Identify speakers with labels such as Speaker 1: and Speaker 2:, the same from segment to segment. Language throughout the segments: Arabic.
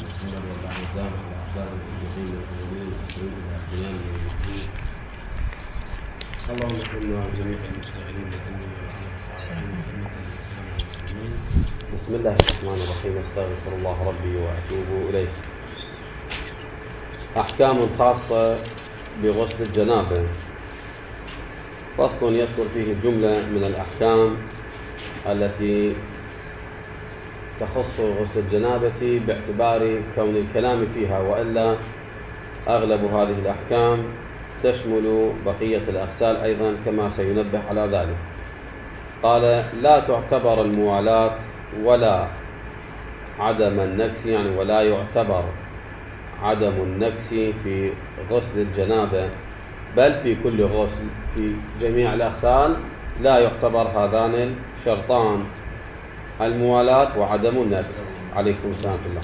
Speaker 1: محمد وبعد ذلك الأحباب الجميل والمؤمنين والمسلمين والأحيان والمسلمين. اللهم صل على جميع المستعينين بسم الله الرحمن الرحيم. استغفر الله ربي وأتوب إليه. أحكام خاصة بغسل الجنابة. فصل يذكر فيه جملة من الأحكام التي تخص غسل الجنابة باعتبار كون الكلام فيها، وإلا أغلب هذه الأحكام تشمل بقية الأغسال أيضا كما سينبه على ذلك. قال: لا تعتبر الموالاة ولا عدم النكس، يعني ولا يعتبر عدم النكس في غسل الجنابة، بل في كل غسل في جميع الأغسال لا يعتبر هذان الشرطان، الموالاة وعدم النكس. عليكم السلام الله.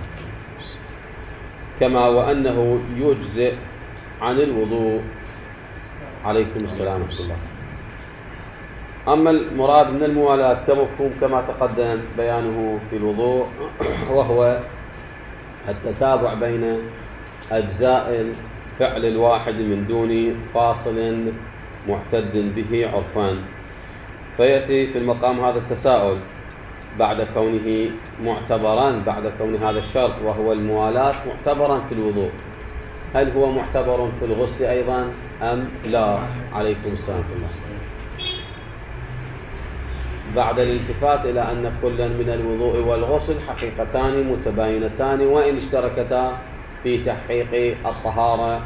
Speaker 1: كما وأنه يجزئ عن الوضوء. عليكم السلام ورحمة الله. أما المراد من الموالاة كمفهوم كما تقدم بيانه في الوضوء، وهو التتابع بين أجزاء الفعل الواحد من دون فاصل معتد به عرفان. فيأتي في المقام هذا التساؤل بعد كونه معتبرا، بعد كون هذا الشرط وهو الموالاة معتبرا في الوضوء، هل هو معتبر في الغسل أيضا أم لا؟ عليكم السلام ورحمة الله. بعد الالتفات إلى أن كلا من الوضوء والغسل حقيقتان متباينتان، وإن اشتركتا في تحقيق الطهارة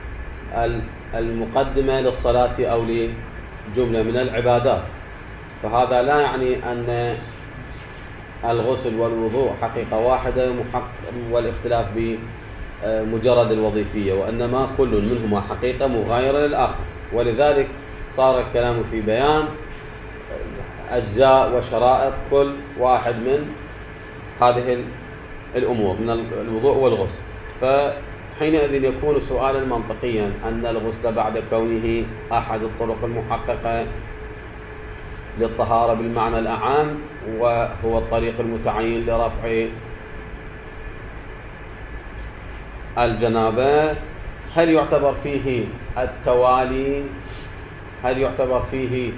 Speaker 1: المقدمة للصلاة أو لجملة من العبادات، فهذا لا يعني أن الغسل والوضوء حقيقة واحدة والاختلاف بمجرد الوظيفية، وإنما كل منهما حقيقة مغايرة للآخر. ولذلك صار الكلام في بيان أجزاء وشرائط كل واحد من هذه الأمور من الوضوء والغسل. فحينئذ يكون سؤالا منطقيا أن الغسل بعد كونه أحد الطرق المحققة للطهارة بالمعنى الأعام، وهو الطريق المتعين لرفع الجنابة، هل يعتبر فيه التوالي؟ هل يعتبر فيه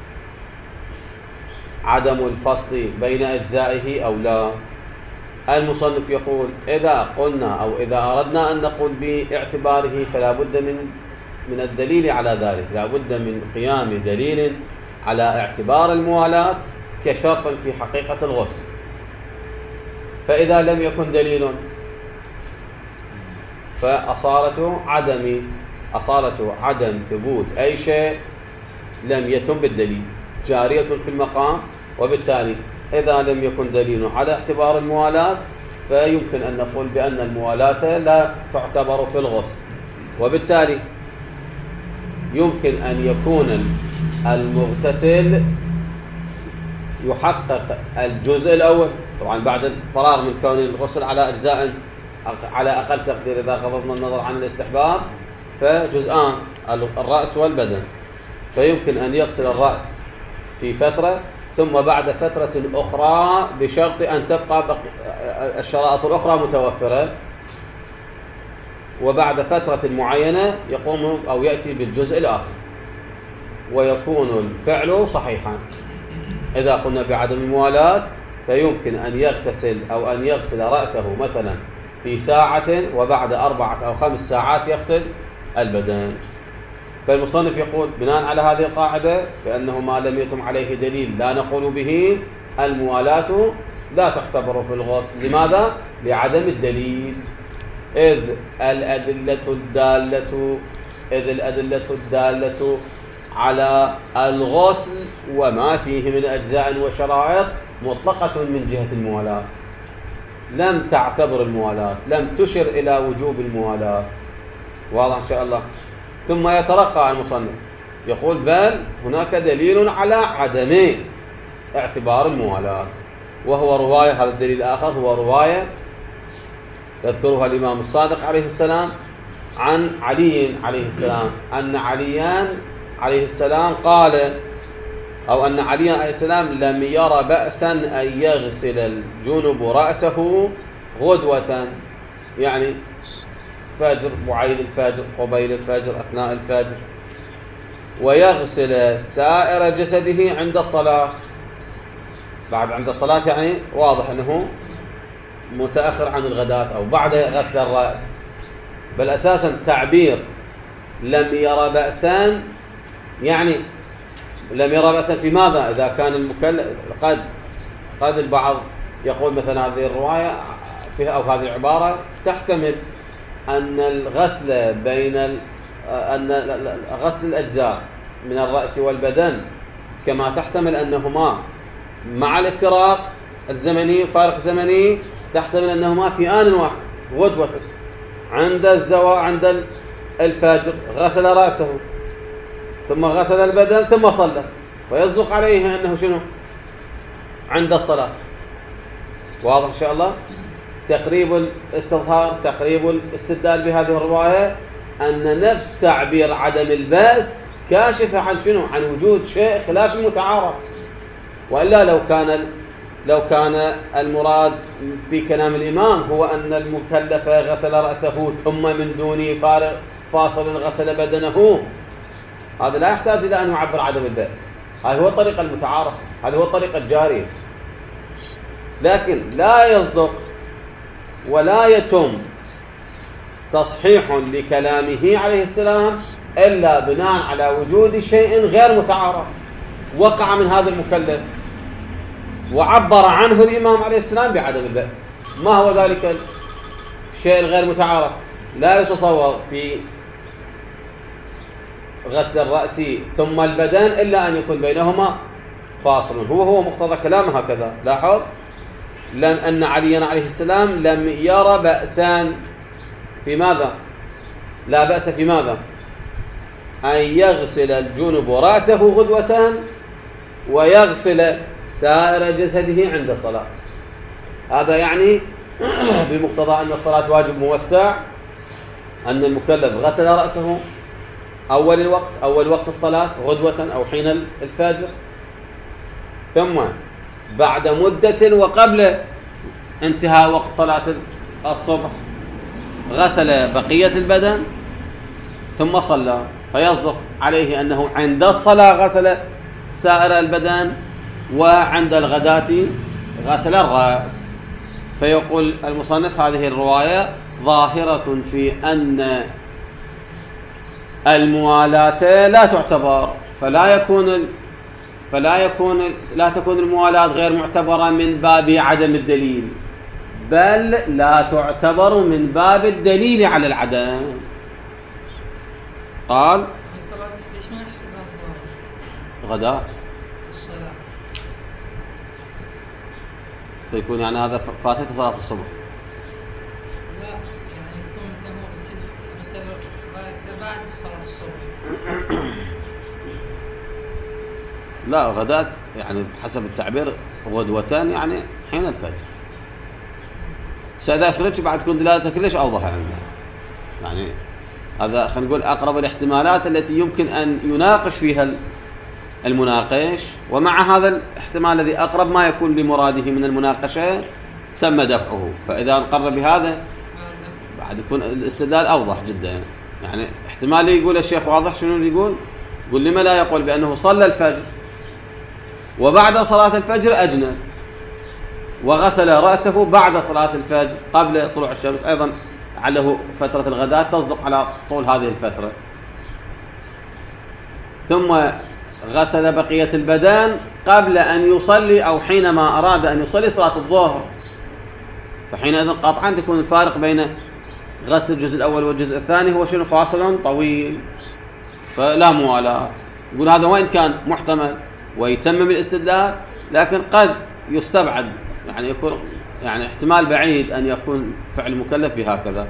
Speaker 1: عدم الفصل بين أجزائه أو لا؟ المصنف يقول: إذا قلنا أو إذا أردنا أن نقول باعتباره فلا بد من الدليل على ذلك، لا بد من قيام دليل على اعتبار الموالاة كشرط في حقيقة الغسل. فإذا لم يكن دليل فأصالة عدم ثبوت أي شيء لم يتم بالدليل جارية في المقام، وبالتالي إذا لم يكن دليل على اعتبار الموالاة فيمكن أن نقول بأن الموالاة لا تعتبر في الغسل، وبالتالي يمكن أن يكون المغتسل يحقق الجزء الأول، طبعا بعد الفراغ من كون الغسل على أجزاء على أقل تقدير إذا غضضنا النظر عن الاستحباب فجزءان، الرأس والبدن، فيمكن أن يغسل الرأس في فترة ثم بعد فترة أخرى بشرط أن تبقى الشرائط الأخرى متوفرة، وبعد فترة معينة يقوم أو يأتي بالجزء الآخر ويكون الفعل صحيحا. إذا قلنا بعدم الموالاة فيمكن أن يغتسل أو أن يغسل رأسه مثلا في ساعة وبعد 4 أو 5 ساعات يغسل البدن. فالمصنف يقول بناء على هذه القاعدة بأنه ما لم يتم عليه دليل لا نقول به الموالاة لا تعتبر في الغسل. لماذا؟ لعدم الدليل، إذ الأدلة الدالة على الغسل وما فيه من أجزاء وشرائط مطلقة من جهة الموالاة، لم تعتبر الموالاة، لم تشر إلى وجوب الموالاة. واضح إن شاء الله. ثم يترقى المصنف يقول: بل هناك دليل على عدم اعتبار الموالاة، وهو رواية، هذا الدليل الآخر هو رواية يذكرها الإمام الصادق عليه السلام عن علي عليه السلام أن عليا عليه السلام قال، أو أن علي عليه السلام لم ير بأسا أن يغسل الجنب رأسه غدوة يعني فجر، بعيد الفجر، قبيل الفجر، أثناء الفجر. ويغسل سائر جسده عند الصلاة. بعد عند الصلاة يعني واضح أنه متأخر عن الغداة أو بعد غسل الرأس. بل أساسا تعبير لم يرى بأسا، يعني لم يرى بأسا في ماذا؟ إذا كان المكلف قد البعض يقول مثلا هذه الرواية فيها أو هذه العبارة تحتمل أن الغسل أن غسل الأجزاء من الرأس والبدن كما تحتمل أنهما مع الافتراق الزمني فارق زمني، تحتمل أنهما في آن واحد غدوة عند عند الفجر غسل رأسه ثم غسل البدن ثم صلى، ويصدق عليه أنه شنو؟ عند الصلاة. واضح إن شاء الله؟ تقريب الاستظهار، تقريب الاستدلال بهذه الرواية أن نفس تعبير عدم البأس كاشف عن شنو؟ عن وجود شيء خلاف المتعارف. وإلا لو كان المراد في كلام الإمام هو أن المكلف غسل رأسه ثم من دون فاصل غسل بدنه، هذا لا يحتاج إلى أن يعبر عدم البأس. هذا هو الطريق المتعارف، هذا هو الطريق الجاري. لكن لا يصدق ولا يتم تصحيح لكلامه عليه السلام إلا بناء على وجود شيء غير متعارف وقع من هذا المكلف وعبر عنه الإمام عليه السلام بعدم البأس. ما هو ذلك الشيء الغير متعارف؟ لا يتصور في غسل الرأس ثم البدن إلا أن يكون بينهما فاصل. هو مقتضى كلامه هكذا. لاحظ أن عليا عليه السلام لم يرى بأسا في ماذا؟ لا بأس في ماذا؟ أن يغسل الجنب رأسه غدوة ويغسل سائر جسده عند الصلاة. هذا يعني بمقتضى أن الصلاة واجب موسع، أن المكلف غسل رأسه أول وقت الصلاة غدوة أو حين الفجر، ثم بعد مدة وقبل انتهاء وقت صلاة الصبح غسل بقية البدن ثم صلى، فيصدق عليه أنه عند الصلاة غسل سائر البدن وعند الغداة غسل الرأس. فيقول المصنف هذه الرواية ظاهرة في أن الموالاة لا تعتبر، لا تكون الموالاة غير معتبرة من باب عدم الدليل، بل لا تعتبر من باب الدليل على العدم. قال
Speaker 2: الصلاة ليش ما نحسبها
Speaker 1: غداء
Speaker 2: الصلاة؟
Speaker 1: فيكون يعني هذا فاتت صلاة الصبح.
Speaker 2: لا يعني يكون انه مثلا بعد صلاة الصبح.
Speaker 1: لا غداء يعني حسب التعبير غدوتان يعني حين الفجر. سأذا أشرتش بعد تكون دلالتك ليش أوضح يعني هذا خلينا نقول أقرب الاحتمالات التي يمكن أن يناقش فيها المناقش، ومع هذا الاحتمال الذي أقرب ما يكون لمراده من المناقشة تم دفعه. فإذا نقرر بهذا بعد يكون الاستدلال أوضح جدا. يعني احتمال يقول الشيخ واضح شنو يقول لما لا يقول بأنه صلى الفجر وبعد صلاة الفجر أجنب وغسل رأسه بعد صلاة الفجر قبل طلوع الشمس، أيضا لعله فترة الغداء تصدق على طول هذه الفترة، ثم غسل بقية البدن قبل أن يصلي أو حينما أراد أن يصلي صلاة الظهر، فحينئذ قطعا تكون الفارق بين غسل الجزء الأول والجزء الثاني هو شنو؟ فاصل طويل، فلا موالاة. يقول هذا وإن كان محتمل ويتمم الاستدلال، لكن قد يستبعد يعني يكون يعني احتمال بعيد أن يكون فعل مكلف بهكذا.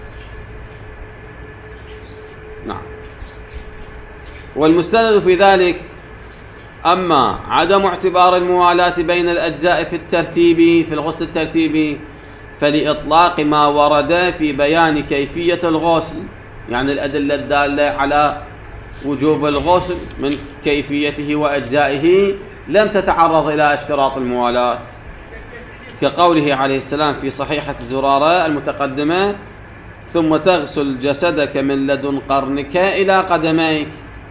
Speaker 1: نعم. والمستند في ذلك أما عدم اعتبار الموالاة بين الأجزاء في الترتيب في الغسل الترتيبي فلإطلاق ما ورد في بيان كيفية الغسل، يعني الأدلة الدالة على وجوب الغسل من كيفيته وأجزائه لم تتعرض إلى اشتراط الموالاة. كقوله عليه السلام في صحيحة زرارة المتقدمة: ثم تغسل جسدك من لدن قرنك إلى قدميك.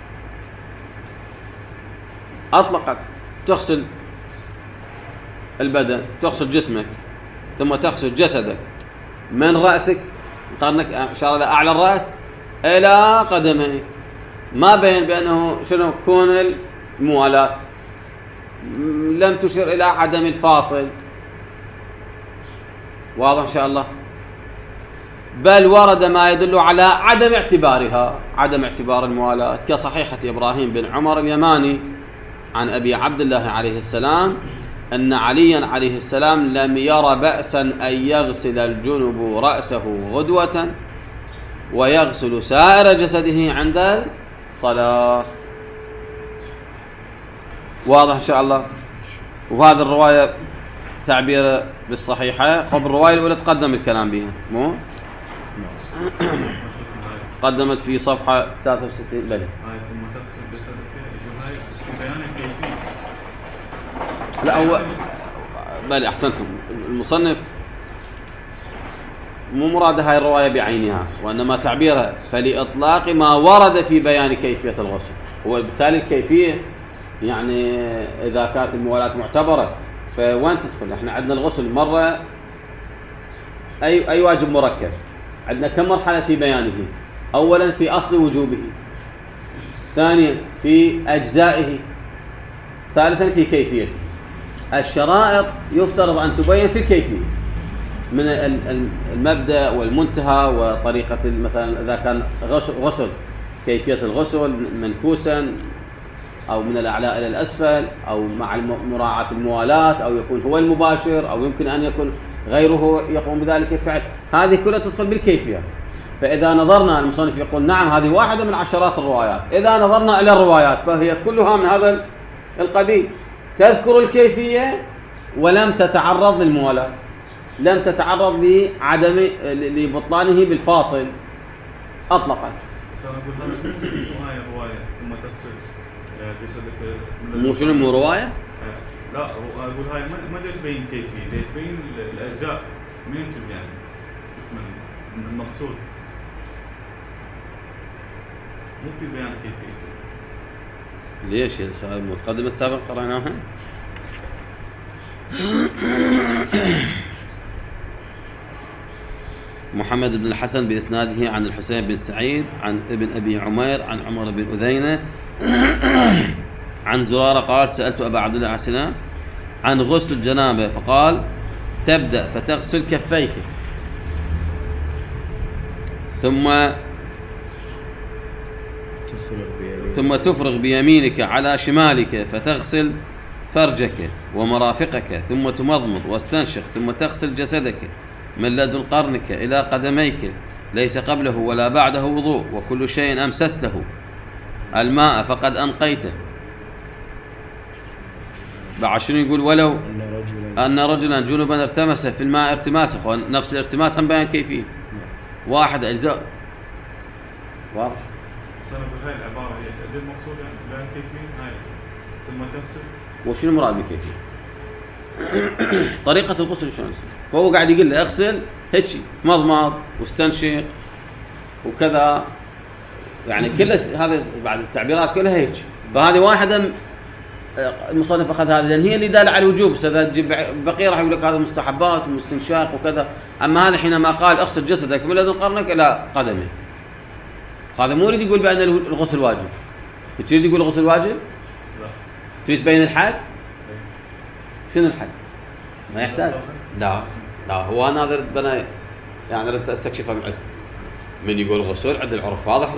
Speaker 1: أطلقت تغسل البدن، تغسل جسمك، ثم تغسل جسدك من رأسك، قرنك أشار إلى أعلى الرأس، إلى قدميك. ما بين بأنه شنو كون الموالاة، لم تشر إلى عدم الفاصل. واضح إن شاء الله؟ بل ورد ما يدل على عدم اعتبارها، عدم اعتبار الموالاة، كصحيحة إبراهيم بن عمر اليماني عن أبي عبد الله عليه السلام أن عليا عليه السلام لم ير بأسا أن يغسل الجنب رأسه غدوة ويغسل سائر جسده عند الصلاة. واضح إن شاء الله؟ وهذه الرواية تعبير بالصحيحة. خب الرواية الأولى تقدم الكلام بها، مو قدمت في صفحة 63. بلى لا هو بلى أحسنتم. المصنف مو مراد هاي الرواية بعينها، وإنما تعبيرها فلإطلاق ما ورد في بيان كيفية الغسل. وبالتالي الكيفية يعني إذا كانت الموالاة معتبرة فوين تدخل؟ احنا عندنا الغسل مرة أي واجب مركب، عندنا كم مرحلة في بيانه؟ أولا في أصل وجوبه، ثانيا في أجزائه، ثالثا في كيفيته. الشرائط يفترض أن تبين في الكيفية من المبدأ والمنتهى وطريقة، مثلا إذا كان غسل كيفية الغسل منكوسا أو من الأعلى إلى الأسفل أو مع مراعاة الموالاة، أو يكون هو المباشر، أو يمكن أن يكون غيره يقوم بذلك الفعل. هذه كلها تدخل بالكيفية. فإذا نظرنا، المصنف يقول نعم هذه واحدة من عشرات الروايات، إذا نظرنا إلى الروايات فهي كلها من هذا القبيل، تذكر الكيفية ولم تتعرض للموالاة، لم تتعرض لعدم لبطلانه بالفاصل أطلقا. مو شنو مو رواية؟
Speaker 3: لا أقول هاي ما تبين كيفية، تبين الأجزاء من يعني اسم المقصود، مو في بيان كيفية.
Speaker 1: ليش المقدمة السابقة قرأناها؟ محمد بن الحسن بإسناده عن الحسين بن سعيد عن ابن أبي عمير عن عمر بن أذينة عن زرارة قال: سألت أبا عبد الله عليه السلام عن غسل الجنابة فقال: تبدأ فتغسل كفيك، ثم تفرغ بيمينك على شمالك فتغسل فرجك ومرافقك، ثم تمضمض واستنشق، ثم تغسل جسدك من لدن قرنك إلى قدميك، ليس قبله ولا بعده وضوء، وكل شيء أمسسته الماء فقد أنقيته. بعد شنو يقول؟ ولو أن رجلا جنبا ارتمس في الماء ارتماسه، نفس الارتماس هم بيان كيفية واحد أجزاء. واضح؟
Speaker 3: أنا بهاي العبارة هي المقصود بيان كيفية هاي ثم تغسل.
Speaker 1: وشنو المراد بكيفية؟ طريقة الغسل شلون يصير؟ فهو قاعد يقول له اغسل هيك مضمض واستنشق وكذا، يعني كل هذه بعد التعبيرات كلها هيك. فهذه واحدة المصنف أخذ هذه لأن هي اللي دالة على الوجوب. بس إذا تجيب بقية راح يقول لك هذا مستحبات ومستنشاق وكذا. أما هذا حينما قال اغسل جسدك من لدن قرنك إلى قدمه، هذا مو يريد يقول بأن الغسل واجب. تريد يقول الغسل واجب؟
Speaker 3: لا.
Speaker 1: تريد تبين الحد؟ شنو الحد؟ ما يحتاج. لا هو أنا بنا يعني ردت أستكشفها من عندكم. من يقول غسل عند العرف واضح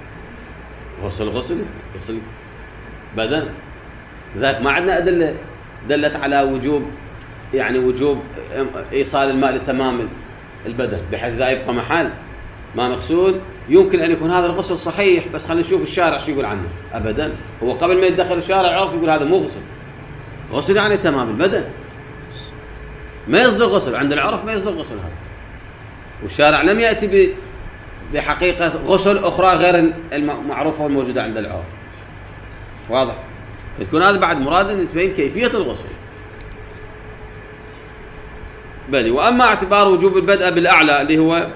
Speaker 1: غسل بدن، لذلك ما عندنا أدلة دلت على وجوب، يعني وجوب إيصال الماء لتمام البدن بحيث ذا يبقى محل ما مغسول. يمكن أن يكون هذا الغسل صحيح، بس خلينا نشوف الشارع شو يقول عنه. أبدا، هو قبل ما يتدخل الشارع يعرف يقول هذا مو غسل يعني تمام البدن، ما يصدر غسل عند العرف، ما يصدر غسل هذا. والشارع لم يأتي بحقيقة غسل أخرى غير المعروفة والموجودة عند العرف. واضح؟ يكون هذا بعد مراد أن تبين كيفية الغسل. بلي. وأما اعتبار وجوب البدء بالأعلى اللي هو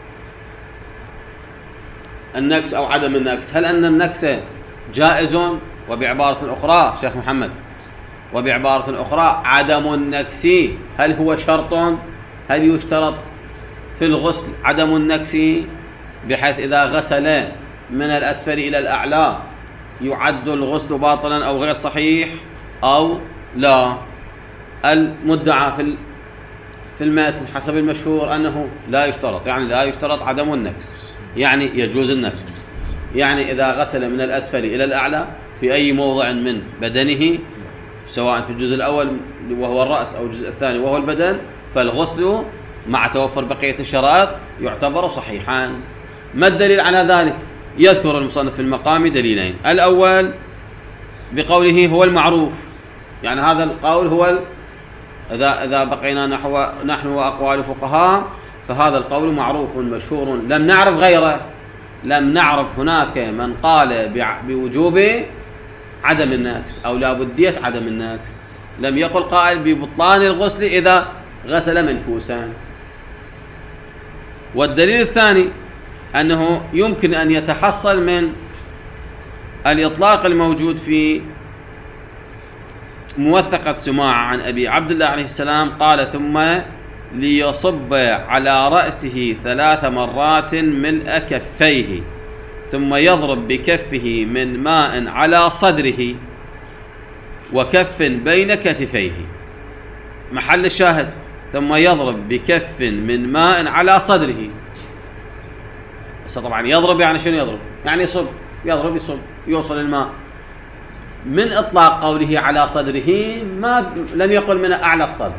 Speaker 1: النكس أو عدم النكس، هل أن النكس جائز؟ وبعبارة أخرى شيخ محمد، وبعبارة أخرى عدم النكس هل هو شرط؟ هل يشترط في الغسل عدم النكس بحيث إذا غسل من الأسفل إلى الأعلى يعد الغسل باطلا أو غير صحيح أو لا؟ المدعى في المتن حسب المشهور أنه لا يشترط، يعني لا يشترط عدم النكس، يعني يجوز النكس. يعني إذا غسل من الأسفل إلى الأعلى في أي موضع من بدنه سواء في الجزء الأول وهو الرأس أو الجزء الثاني وهو البدن، فالغسل مع توفر بقية الشرائط يعتبر صحيحا. ما الدليل على ذلك؟ يذكر المصنف في المقام دليلين. الأول بقوله هو المعروف، يعني هذا القول هو إذا بقينا نحن وأقوال فقهاء فهذا القول معروف مشهور، لم نعرف غيره، لم نعرف هناك من قال بوجوب عدم النكس أو لا بدية عدم النكس، لم يقل قائل ببطلان الغسل إذا غسل منكوسا. والدليل الثاني أنه يمكن أن يتحصل من الإطلاق الموجود في موثقة سماع عن أبي عبد الله عليه السلام قال ثم ليصب على رأسه 3 مرات ملء كفيه ثم يضرب بكفه من ماء على صدره وكف بين كتفيه. محل الشاهد ثم يضرب بكف من ماء على صدره. طبعا يضرب يعني شنو يضرب؟ يعني يصب، يضرب يصب يوصل الماء. من إطلاق قوله على صدره لم يقل من أعلى الصدر،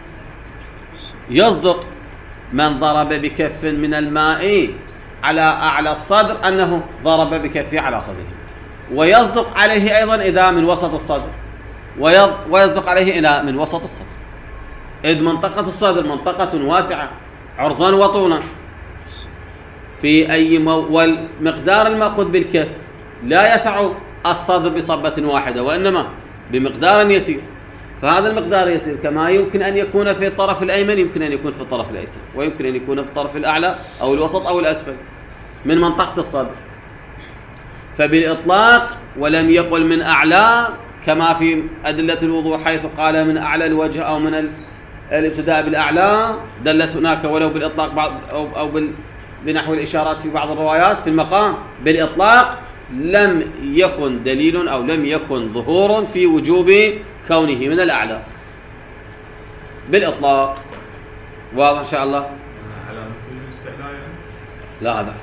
Speaker 1: يصدق من ضرب بكف من الماء على أعلى الصدر أنه ضرب بكفه على صدره، ويصدق عليه أيضا إذا من وسط الصدر، ويصدق عليه إلى من وسط الصدر، إذ منطقة الصدر منطقة واسعة عرضا وطولا في أي والمقدار المأخوذ بالكف لا يسع الصدر بصبة واحدة وإنما بمقدار يسير، فهذا المقدار يسير كما يمكن أن يكون في الطرف الأيمن يمكن أن يكون في الطرف الأيسر، ويمكن أن يكون في الطرف الأعلى أو الوسط أو الأسفل من منطقة الصدر. فبالإطلاق ولم يقل من أعلى كما في أدلة الوضوء حيث قال من أعلى الوجه أو من الابتداء بالأعلى، دلت هناك ولو بالإطلاق بعض أو بنحو الإشارات في بعض الروايات في المقام. بالإطلاق لم يكن دليل أو لم يكن ظهور في وجوب كونه من الأعلى بالإطلاق. واضح إن شاء الله؟
Speaker 3: على مفهوم الاستعلاء
Speaker 1: لا هذا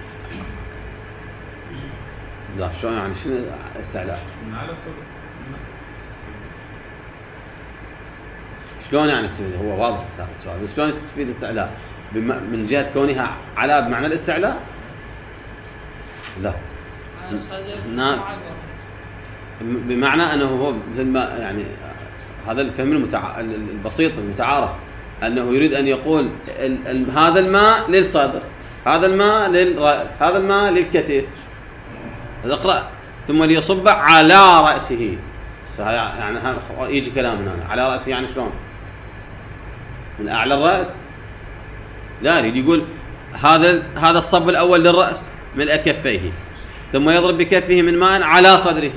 Speaker 1: لا شو يعني شنو استعلاء؟
Speaker 3: من على الصدر
Speaker 1: شلون يعني يستفيد؟ هو واضح السؤال، شلون يستفيد الاستعلاء؟ من جهة كونها على بمعنى الاستعلاء؟ لا
Speaker 2: على الصدر
Speaker 1: نعم، بمعنى أنه هو مثل ما يعني هذا الفهم البسيط المتعارف أنه يريد أن يقول هذا الماء للصدر، هذا الماء للرأس، هذا الماء للكتف. اقرأ ثم ليصب على رأسه، يعني يجي كلام هنا على رأسه يعني شلون؟ من أعلى الرأس؟ لا، يريد يقول هذا الصب الأول للرأس ملء كفيه ثم يضرب بكفه من ماء على صدره.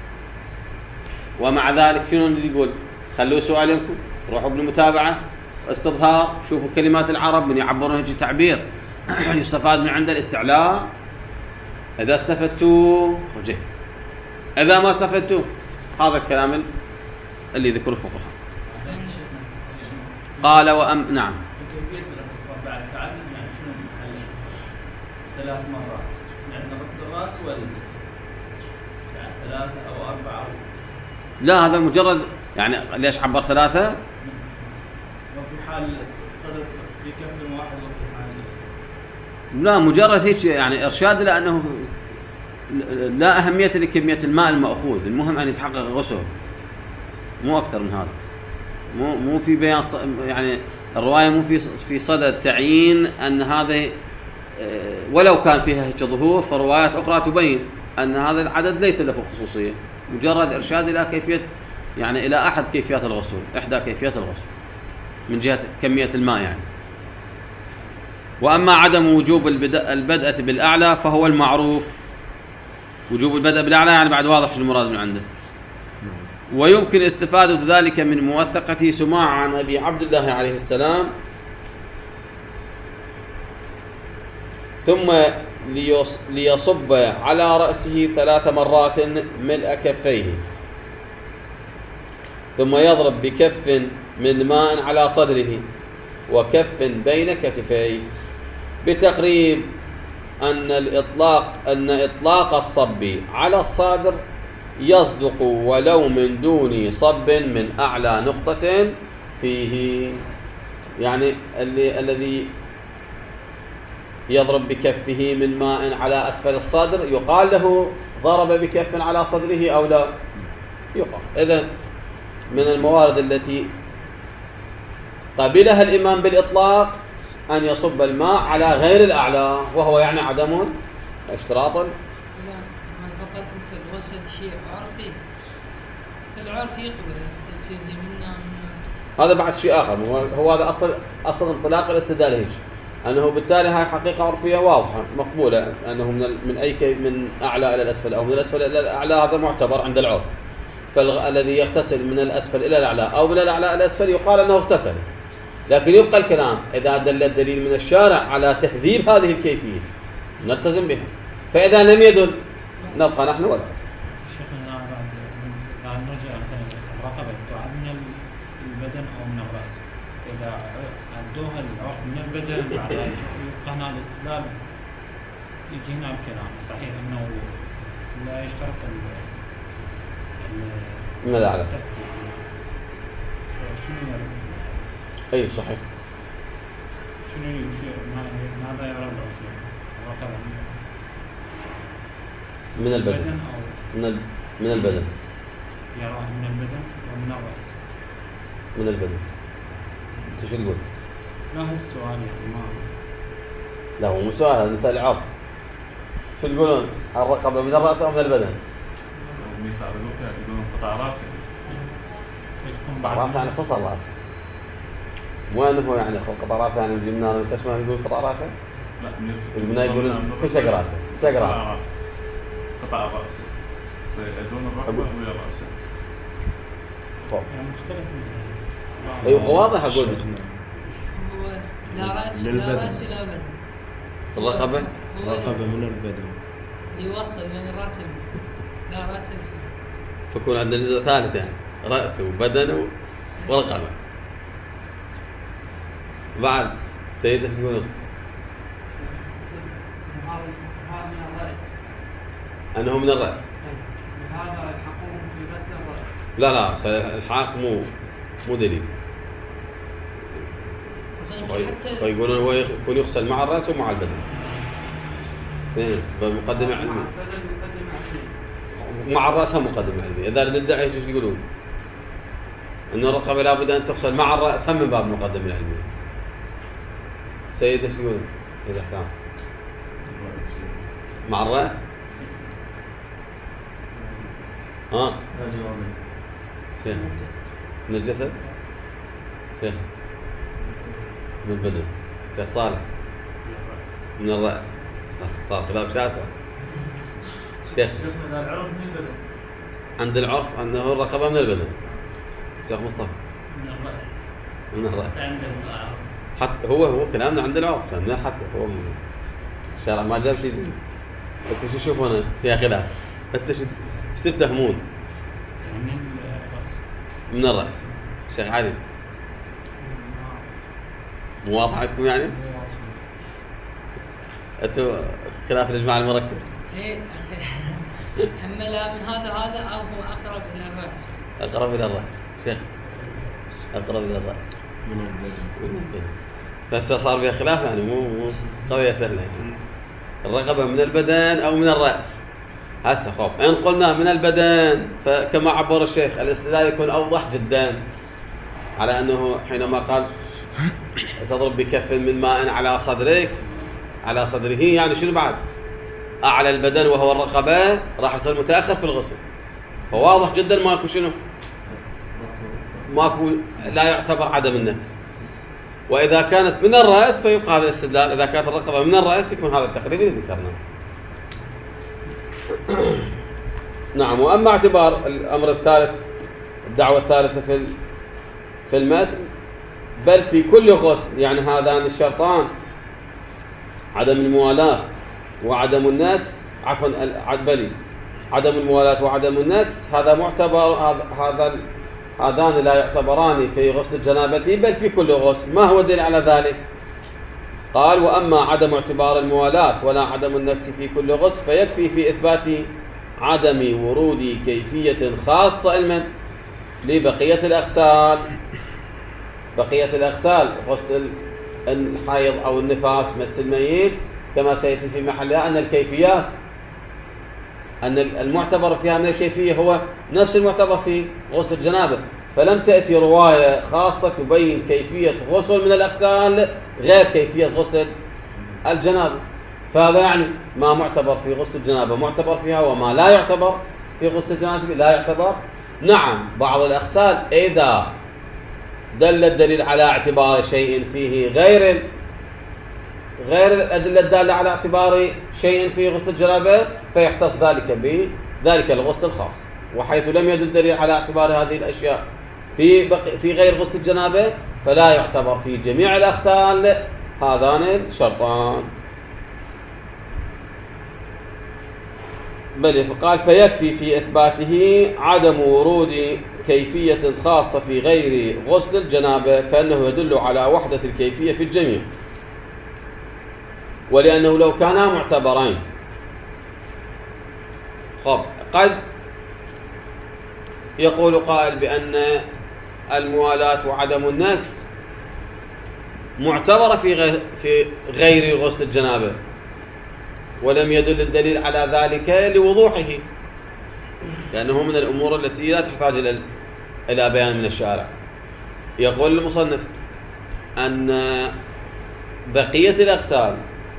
Speaker 1: ومع ذلك شنو يقول؟ خلوا سؤالكم، روحوا بالمتابعة واستظهار، شوفوا كلمات العرب من يعبرون هيك تعبير يستفاد من عند الاستعلاء. إذا استفدتوا وجه، إذا ما استفدتوا هذا الكلام اللي ذكره الفقهاء. قال نعم.
Speaker 4: كيفية الاستغفار بعد تعلم يعني شنو محل 3 مرات؟ يعني غسل الرأس ولا يعني 3 أو 4
Speaker 1: لا هذا مجرد يعني ليش عبر 3؟
Speaker 4: وفي حال الصدر في كف واحد وفي حال
Speaker 1: لا مجرد هيك يعني إرشاد لأنه لا أهمية لكمية الماء المأخوذ، المهم أن يتحقق غسله، مو أكثر من هذا. مو في بيان يعني الرواية مو في صدد تعيين أن هذا ولو كان فيها هيك ظهور، فروايات أخرى تبين أن هذا العدد ليس له خصوصية، مجرد إرشاد إلى كيفية يعني إلى أحد كيفيات الغسل، إحدى كيفيات الغسل. من جهة كمية الماء يعني. وأما عدم وجوب البدء بالأعلى فهو المعروف. وجوب البدء بالأعلى يعني بعد واضح شو المراد من عنده. ويمكن استفادة ذلك من موثقة سماع عن أبي عبد الله عليه السلام ثم ليصب على رأسه 3 مرات ملء كفيه ثم يضرب بكف من ماء على صدره وكف بين كتفيه بتقريب أن إطلاق الصب على الصدر يصدق ولو من دون صب من أعلى نقطة فيه. يعني الذي يضرب بكفه من ماء على أسفل الصدر يقال له ضرب بكف على صدره أو لا؟ يقال. إذن من الموارد التي قبلها الإمام بالإطلاق أن يصب الماء على غير الأعلى، وهو يعني عدم اشتراط.
Speaker 2: لا ما فقط أنت الغسل شيء عرفي، العرف يقبل تبدي منا
Speaker 1: هذا بعد شيء آخر. هو هذا أصل انطلاق الاستدلال هيك، أنه بالتالي هاي حقيقة عرفية واضحة مقبولة، أنه من أعلى إلى الأسفل أو من الأسفل إلى الأعلى هذا معتبر عند العرف. فالذي يغتسل من الأسفل إلى الأعلى أو من الأعلى إلى الأسفل يقال أنه اغتسل. لكن يبقى الكلام إذا دل الدليل من الشارع على تهذيب هذه الكيفية نلتزم بها، فإذا لم يدل نبقى نحن ولا.
Speaker 5: شيخنا بعد نرجع الرقبة تعد من البدن أو من الرأس. إذا عدوها العرق من البدن بعد يبقى هنا الاستدلال يجينا الكلام صحيح أنه لا يشترط
Speaker 1: من الأعلى.
Speaker 5: شنو
Speaker 1: أي صحيح.
Speaker 5: شنو ماذا يرى الرقبة
Speaker 1: من البدن
Speaker 5: أو
Speaker 1: من البدن
Speaker 5: يراه من البدن ومن الرأس.
Speaker 1: من البدن. أنت شو تقول؟
Speaker 5: لا هو السؤال يعني ما
Speaker 1: لا هو مو سؤال، هذا نسأل العرض. شو تقولون؟ الرقبة من الرأس أو من البدن؟
Speaker 3: يقولون قطع راسه.
Speaker 1: قطع راسه يعني فصل راسه. مو أنه يعني قطع راسه يعني الجمنان تسمع يقول قطع راسه؟
Speaker 3: لا
Speaker 1: الجمنان يقولون في شق راسه. شق راسه.
Speaker 3: قطع راسه. فيدون الرقبة ولا راسه.
Speaker 5: يعني مختلف
Speaker 1: أيوة واضح أقول.
Speaker 2: هو لا رأس ولا بدن.
Speaker 1: الرقبة
Speaker 6: من البدن
Speaker 2: يوصل بين الرأس والبدن، لا رأس والبدن.
Speaker 1: فيكون عندنا جزء ثالث يعني رأس وبدن ورقبة. بعد سيد ايش تقولون؟
Speaker 7: هذا من الرأس.
Speaker 1: أنه من الرأس.
Speaker 7: هذا الحقوق في غسل الرأس.
Speaker 1: لا الحاق مو دليل. فيقولون هو يكون يغسل مع الرأس ومع البدن. مقدمة علمية. مع الرأس هم مقدمة علمية. إذا ندعي ايش يقولون؟ أن الرقبة لابد أن تغسل مع الرأس هم من باب المقدمة العلمية. السيد ايش يقول؟ إذا حسام مع الرأس؟ ها؟ شيخ من الجسد؟ شيخ من البدن؟ شيخ صالح من الرأس؟ صار خلاف شاسع. شيخ عند العرف أنه الرقبة من البدن. شيخ مصطفى من الرأس. حتى هو كلامنا عند العرف، حتى هو الشارع ما جاب شيء. انت شو تشوفون فيها خلاف؟ انت شو تفتهمون؟ من الرأس. شيخ علي مو واضح عندكم يعني؟ انتوا خلاف الإجماع المركب.
Speaker 2: ايه اما لا من هذا او هو اقرب الى الرأس.
Speaker 1: اقرب الى الرأس. شيخ اقرب الى الرأس
Speaker 6: من البدن.
Speaker 1: فهسه صار فيها خلاف يعني مو قضية سهلة يعني. الرقبة من البدن أو من الرأس. هسه خوف إن قلنا من البدن فكما عبر الشيخ الاستدلال يكون أوضح جدا على أنه حينما قال تضرب بكف من ماء على صدرك على صدره يعني شنو بعد أعلى البدن وهو الرقبة راح يصير متأخر في الغسل. فواضح جدا ماكو شنو ماكو لا يعتبر عدم النفس وإذا كانت من الرأس فيبقى هذا الاستدلال، إذا كانت الرقبة من الرأس يكون هذا التقريب اللي ذكرناه. نعم. وأما اعتبار الأمر الثالث، الدعوة الثالثة في المتن، بل في كل غسل، يعني هذان الشرطان عدم الموالاة وعدم النكس، عفوا عدم الموالاة وعدم النكس، هذا معتبر، هذان لا يعتبران في غسل الجنابة بل في كل غسل. ما هو الدليل على ذلك؟ قال: وأما عدم اعتبار الموالاة ولا عدم النكس في كل غسل فيكفي في إثبات عدم ورود كيفية خاصة علما لبقية الأغسال. بقية الأغسال غسل الحيض أو النفاس، مس الميت، كما سيأتي في محلها، أن الكيفيات، أن المعتبر فيها من الكيفية هو نفس المعتبر في غسل الجنابة، فلم تأتي رواية خاصة تبين كيفية غسل من الأغسال غير كيفية غسل الجنابة. فهذا يعني ما معتبر في غسل الجنابة معتبر فيها، وما لا يعتبر في غسل الجنابة لا يعتبر. نعم، بعض الأغسال إذا دل الدليل على اعتبار شيء فيه غير الأدلة الدالة على اعتبار شيء في غسل الجنابة فيختص ذلك بذلك الغسل الخاص. وحيث لم يدل الدليل على اعتبار هذه الأشياء في غير غسل الجنابة فلا يعتبر في جميع الأغسال هذان الشرطان. بل فقال: فيكفي في إثباته عدم ورود كيفية خاصة في غير غسل الجنابة، فإنه يدل على وحدة الكيفية في الجميع. ولأنه لو كانا معتبرين، قد يقول قائل بأن الموالاة وعدم النكس معتبرة في غير غسل الجنابة، ولم يدل الدليل على ذلك لوضوحه، لأنه من الأمور التي لا تحتاج إلى بيان من الشارع. يقول المصنف أن بقية الأغسال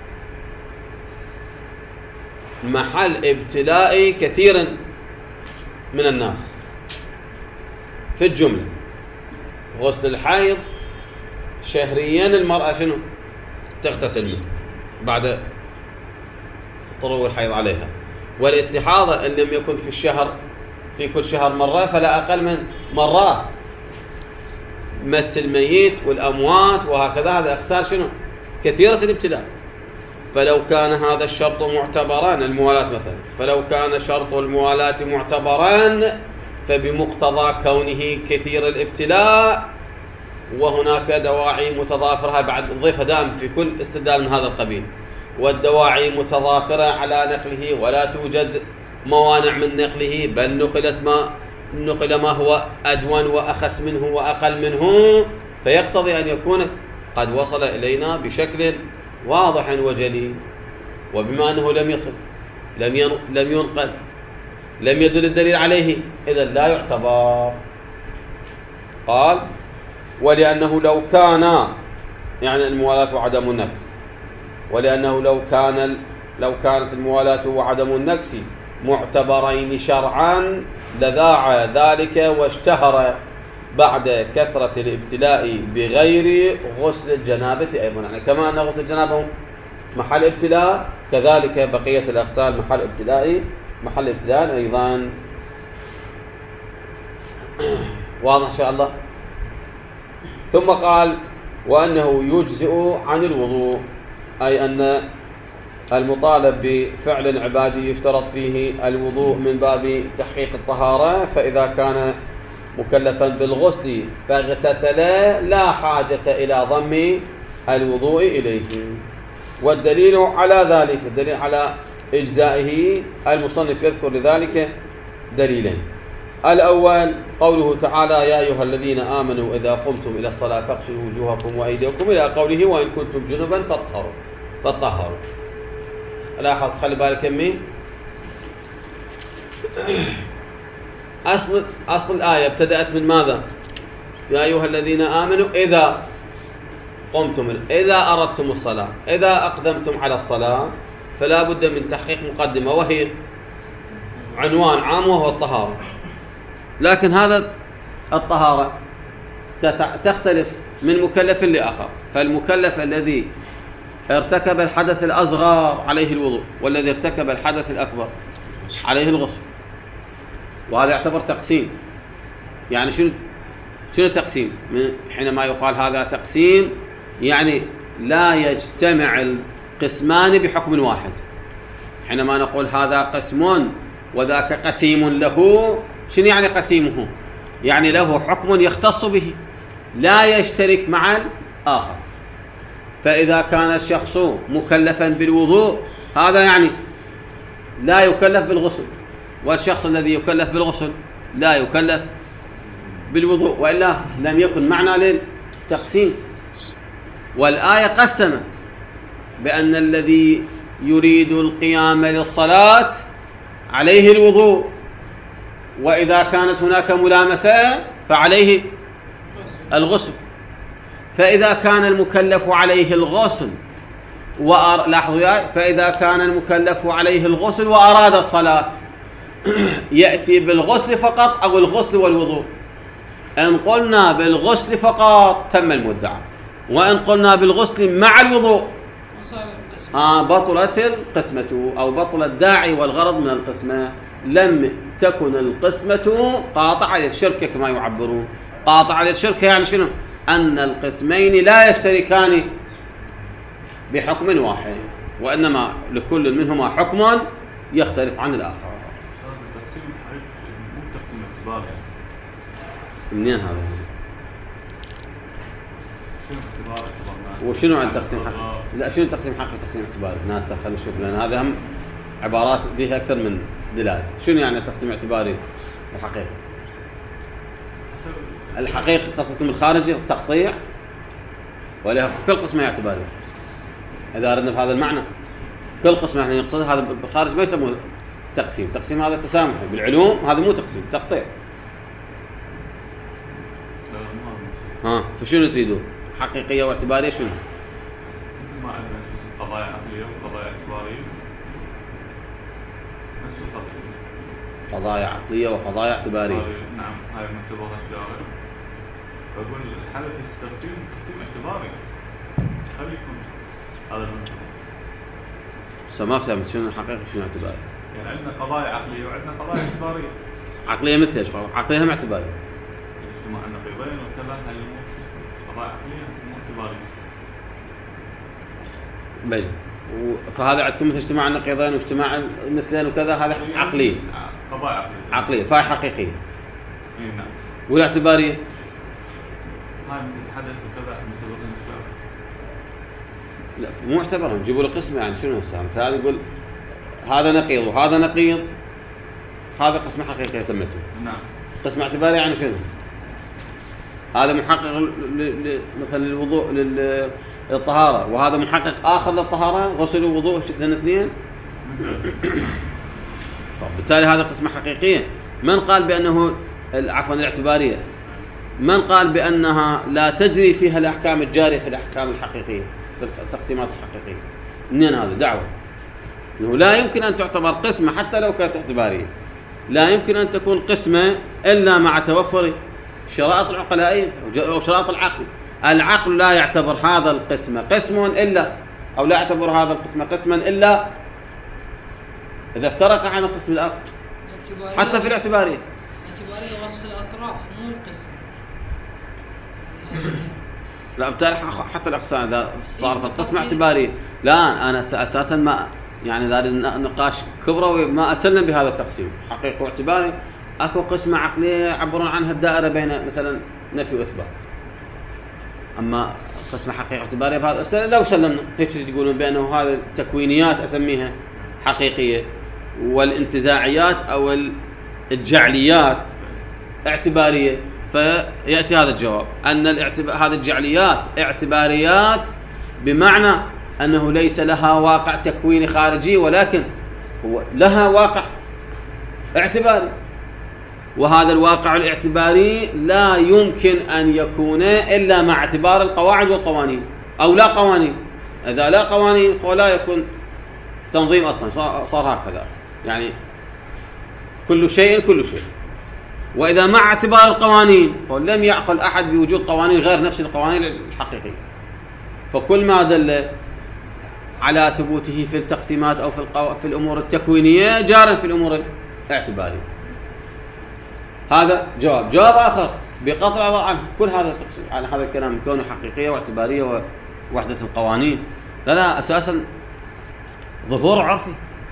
Speaker 1: محل ابتلاء كثير من الناس في الجملة. غسل الحيض شهريا المرأة شنو تغتسل منه بعد طلوع الحيض عليها، والاستحاضة إن لم يكن في الشهر في كل شهر مرة فلا أقل من مرات. مس الميت والأموات وهكذا، هذا أغسال شنو كثيرة الابتلاء. فلو كان هذا الشرط معتبرا، الموالاة مثلا، فلو كان شرط الموالاة معتبرا فبمقتضى كونه كثير الابتلاء وهناك دواعي متضافرة، بعد ضيفها دائم في كل استدلال من هذا القبيل، والدواعي متضافرة على نقله ولا توجد موانع من نقله، بل نقل ما هو أدون وأخس منه وأقل منه، فيقتضي أن يكون قد وصل إلينا بشكل واضح وجلي. وبما أنه لم يصل، لم ينقل، لم يدل الدليل عليه، إذا لا يعتبر. قال: ولأنه لو كان، يعني الموالاة وعدم النكس، ولأنه لو كانت الموالاة وعدم النكس معتبرين شرعا لذاع ذلك واشتهر بعد كثرة الابتلاء بغير غسل الجنابة أيضا. يعني كما أن غسل الجنابة محل ابتلاء، كذلك بقية الأغسال محل ابتلاء أيضا. واضح إن شاء الله. ثم قال: وأنه يجزئ عن الوضوء، أي أن المطالب بفعل عبادي يفترض فيه الوضوء من باب تحقيق الطهارة، فإذا كان مكلفا بالغسل فاغتسل لا حاجة إلى ضم الوضوء إليه. والدليل على ذلك، الدليل على إجزائه، المصنف يذكر لذلك دليلين. الأول قوله تعالى: يا أيها الذين آمنوا إذا قمتم إلى الصلاة فاغسلوا وجوهكم وأيديكم، إلى قوله: وإن كنتم جنبا فاطهروا. لاحظ، خلي بالك يمي، أصل الآية ابتدأت من ماذا؟ يا أيها الذين آمنوا إذا قمتم، إذا أردتم الصلاة، إذا أقدمتم على الصلاة، فلا بد من تحقيق مقدمة وهي عنوان عام وهو الطهارة. لكن هذا الطهارة تختلف من مكلف لآخر. فالمكلف الذي ارتكب الحدث الأصغر عليه الوضوء، والذي ارتكب الحدث الأكبر عليه الغسل. وهذا يعتبر تقسيم. يعني شنو تقسيم؟ حينما يقال هذا تقسيم يعني لا يجتمع القسمان بحكم واحد. حينما نقول هذا قسم وذاك قسيم له، شنو يعني قسيمه؟ يعني له حكم يختص به لا يشترك مع الآخر. فإذا كان الشخص مكلفا بالوضوء هذا يعني لا يكلف بالغسل، والشخص الذي يكلف بالغسل لا يكلف بالوضوء، وإلا لم يكن معنى للتقسيم. والآية قسمت بأن الذي يريد القيام للصلاة عليه الوضوء، وإذا كانت هناك ملامسة فعليه الغسل. فإذا كان المكلف عليه الغسل لاحظوا، فإذا كان المكلف عليه الغسل وأراد الصلاة يأتي بالغسل فقط أو الغسل والوضوء. إن قلنا بالغسل فقط تم المدعى، وإن قلنا بالغسل مع الوضوء بطلت القسمة أو بطل الداعي والغرض من القسمة. لم تكن القسمة قاطعة للشركة كما يعبرون. قاطعة للشركة يعني شنو؟ أن القسمين لا يشتركان بحكم واحد، وإنما لكل منهما حكم يختلف عن الآخر.
Speaker 3: التقسيم مو تقسيم اعتباري.
Speaker 1: منين هذا؟
Speaker 3: تقسيم اعتباري.
Speaker 1: وشنو عن تقسيم حقيقي؟ لا، شنو تقسيم حقيقي وتقسيم اعتباري؟ ناسا خلينا نشوف، لأن هذا هم عبارات فيها أكثر من دلالة. شنو يعني تقسيم اعتباري وحقيقي؟ الحقيقي قصدكم الخارجي التقطيع، ولا كل قسمة اعتبارية؟ إذا أردنا بهذا المعنى كل قسمة احنا نقصد هذا بالخارج ما يسمونه تقسيم. تقسيم هذا تسامح بالعلوم، هذا مو تقسيم، تقطيع. فشنو تريدون؟ حقيقية واعتبارية شنو؟
Speaker 3: ما عندنا قضايا عقلية وقضايا اعتبارية. نفس القضية.
Speaker 1: قضايا عقلية وقضايا اعتبارية.
Speaker 3: نعم، هاي مكتوبة الشارع. فأقول حالة التقسيم تقسيم اعتباري. خلي يكون هذا المنطق.
Speaker 1: ما فهمت شنو حقيقي شنو اعتباري؟
Speaker 3: يعني عندنا قضايا عقلية وعندنا قضايا اعتبارية.
Speaker 1: عقلية مثل ايش؟ عقلية هم اعتبارية.
Speaker 3: اجتماع النقيضين وكذا هاي قضايا عقلية مو اعتبارية.
Speaker 1: بل فهذا عندكم مثل اجتماع النقيضين واجتماع المثلين وكذا، هذا عقلية.
Speaker 3: قضايا عقلية.
Speaker 1: عقلية فهي حقيقية.
Speaker 3: نعم.
Speaker 1: والاعتبارية؟
Speaker 3: هاي حدث وكذا مثل الشارع.
Speaker 1: لا مو اعتبرهم، نجيبوا له قسم. يعني شنو السالفة؟ مثلا يقول هذا نقيض وهذا نقيض، هذا قسم حقيقي سميته.
Speaker 3: نعم.
Speaker 1: قسم اعتباري يعني شنو؟ هذا محقق مثلا للوضوء للطهارة، وهذا محقق آخر للطهارة، غسل ووضوء اثنين. بالتالي هذا قسمة حقيقية. من قال بأنه عفوا الاعتبارية، من قال بأنها لا تجري فيها الأحكام الجارية في الأحكام الحقيقية، في التقسيمات الحقيقية؟ منين هذا؟ دعوة أنه لا يمكن أن تعتبر قسمة حتى لو كانت اعتبارية. لا يمكن أن تكون قسمة إلا مع توفر شرائط العقلائية أو شرائط العقل. العقل لا يعتبر هذا القسم قسم إلا، أو لا يعتبر هذا القسم قسما إلا إذا افترق عن القسم الآخر. حتى في الاعتبارية.
Speaker 2: الاعتبارية وصف الأطراف مو القسم.
Speaker 1: لا بالتالي حتى الأقسام إذا صارت القسم اعتباري، لا أنا أساسا ما يعني ذا النقاش كبروي ما أسلم بهذا التقسيم حقيقي واعتباري. أكو قسمة عقلية يعبرون عنها الدائرة بين مثلا نفي وإثبات، أما قسمة حقيقة واعتبارية بهذا الأسئلة لو سلمنا هيك يقولون بأنه هذا التكوينيات أسميها حقيقية، والانتزاعيات أو الجعليات اعتبارية. فيأتي هذا الجواب أن هذه الجعليات اعتباريات، بمعنى أنه ليس لها واقع تكويني خارجي، ولكن هو لها واقع اعتباري. وهذا الواقع الاعتباري لا يمكن أن يكون إلا مع اعتبار القواعد والقوانين، أو لا قوانين. إذا لا قوانين فلا يكون تنظيم أصلا، صار هكذا يعني كل شيء كل شيء. وإذا مع اعتبار القوانين لم يعقل أحد بوجود قوانين غير نفس القوانين الحقيقية، فكل ما دل على ثبوته في التقسيمات أو في الأمور التكوينية جار في الأمور الاعتبارية. هذا جواب آخر بقطع النظر عن كل هذا التقسيم، عن هذا الكلام كونه حقيقية واعتبارية ووحدة القوانين، لا أساسا ظهور عرفي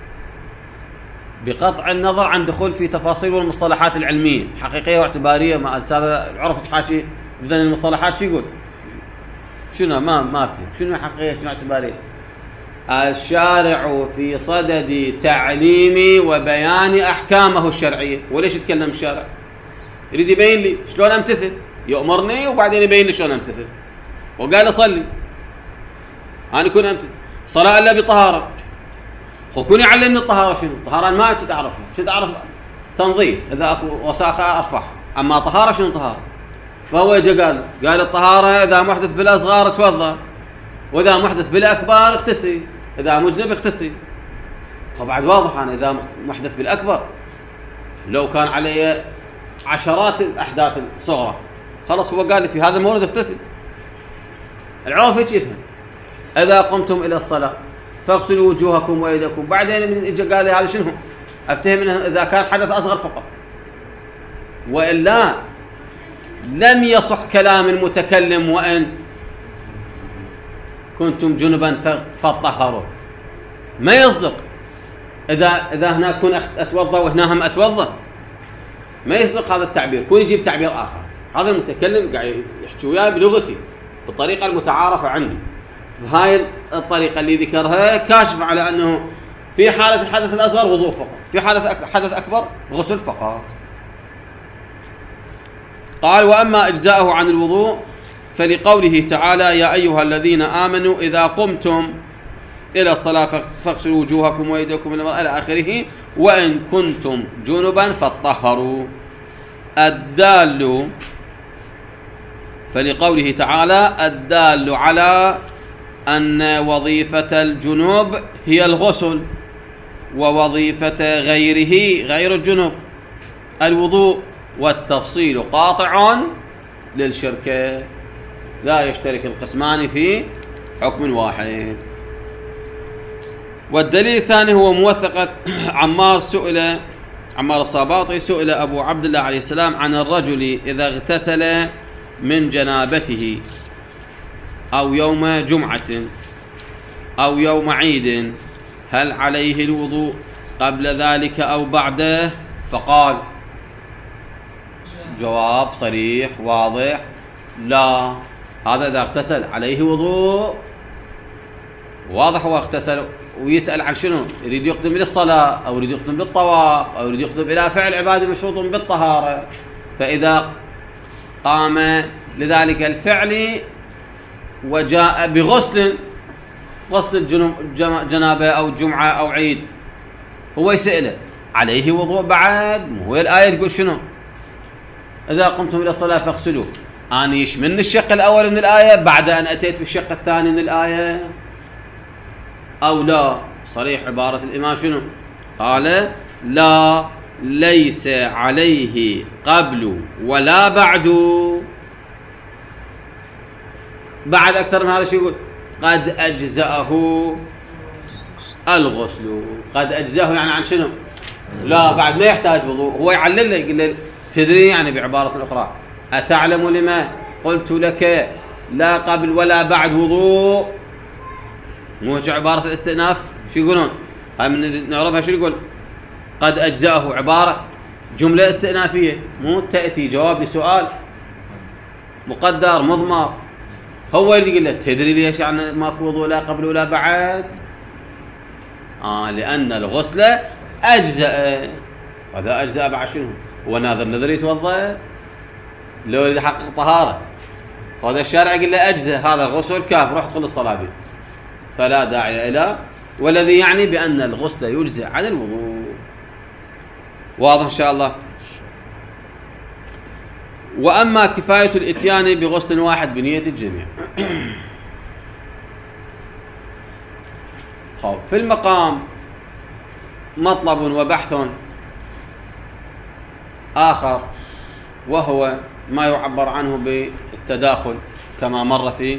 Speaker 1: بقطع النظر عن دخول في تفاصيل والمصطلحات العلمية حقيقية واعتبارية. ما هذا العرف تحاكي بدل المصطلحات شو يقول؟ شنو ما في شنو حقيقية شنو اعتبارية؟ الشارع في صدد تعليم وبيان أحكامه الشرعية. وليش يتكلم الشارع؟ يريد يبين لي شلون أمتثل، يأمرني وبعدين يبين لي شلون أمتثل. وقال أصلي أنا كون أمتثل صلاة إلا بطهارة، وكون يعلمني الطهارة شنو؟ الطهارة ما تعرفها، شو تعرف؟ تنظيف، إذا أكو وساخة أرفعها، أما طهارة شنو طهارة؟ فهو اجى قال الطهارة إذا محدث بالأصغار توضأ، وإذا محدث بالأكبر اغتسل، إذا مجنب اغتسل. فبعد واضح أنا إذا محدث بالأكبر لو كان علي عشرات الأحداث الصغرى خلاص هو قال لي في هذا المورد اغتسل. العرف هيك يفهم. إذا قمتم إلى الصلاة فاغسلوا وجوهكم وأيديكم، بعدين من اجى قال لي هذا شنو؟ أفتهم إنه إذا كان حدث أصغر فقط، وإلا لم يصح كلام المتكلم وإن كنتم جنبا فطهروا. ما يصدق إذا هناك كن أتوضأ وهنا هم أتوضأ، ما يصدق هذا التعبير. كون يجيب تعبير آخر. هذا المتكلم قاعد يحكي وياي بلغتي بالطريقة المتعارفة عندي، فهاي الطريقة اللي ذكرها كاشف على أنه في حالة الحدث الأصغر وضوء فقط، في حالة حدث أكبر غسل فقط. قال وأما إجزاءه عن الوضوء فلقوله تعالى يا أيها الذين آمنوا إذا قمتم إلى الصلاة فاغسلوا وجوهكم وأيديكم إلى آخره وإن كنتم جنبا فطهروا. الدال فلقوله تعالى الدال على أن وظيفة الجنوب هي الغسل، ووظيفة غيره غير الجنوب الوضوء، والتفصيل قاطع للشركة، لا يشترك القسمان في حكم واحد. والدليل الثاني هو موثقة عمار الصباطي سئل أبو عبد الله عليه السلام عن الرجل إذا اغتسل من جنابته أو يوم جمعة أو يوم عيد هل عليه الوضوء قبل ذلك أو بعده؟ فقال جواب صريح واضح لا، هذا إذا اغتسل عليه وضوء واضح. هو اغتسل ويسأل عن شنو؟ يريد يقدم للصلاة أو يريد يقدم للطواف أو يريد يقدم إلى فعل عبادة مشروط بالطهارة، فإذا قام لذلك الفعل وجاء بغسل جنابه أو جمعة أو عيد هو يسأله عليه وضوء بعد؟ هو الآية تقول شنو؟ إذا قمتم إلى الصلاة فاغسلوا. أنا يشملني الشق الأول من الآية بعد أن أتيت بالشق الثاني من الآية أو لا؟ صريح عبارة الإمام شنو؟ قال لا ليس عليه قبل ولا بعد. بعد أكثر من هذا شو يقول؟ قد أجزأه الغسل. قد أجزأه يعني عن شنو؟ لا بعد ما يحتاج وضوء. هو يعلل له يقول له تدري يعني بعبارة أخرى أتعلم لما قلت لك لا قبل ولا بعد وضوء؟ مو عبارة الاستئناف شو يقولون؟ هاي من نعرفها شو يقول؟ قد أجزأه عبارة جملة استئنافية، مو تأتي جواب لسؤال مقدر مضمر. هو اللي يقول له تدري ليش يعني ماكو وضوء لا قبل ولا بعد؟ لأن الغسل أجزأ، وإذا أجزأ بعد شنو؟ هو ناظر نذر يتوضأ لو يحقق طهارة، وهذا الشارع يقول له أجزأ هذا الغسل كاف روح ادخل الصلاة به، فلا داعي إلى، والذي يعني بأن الغسل يجزئ عن الوضوء. واضح إن شاء الله. وأما كفاية الإتيان بغسل واحد بنية الجميع في المقام مطلب وبحث آخر وهو ما يعبر عنه بالتداخل كما مر في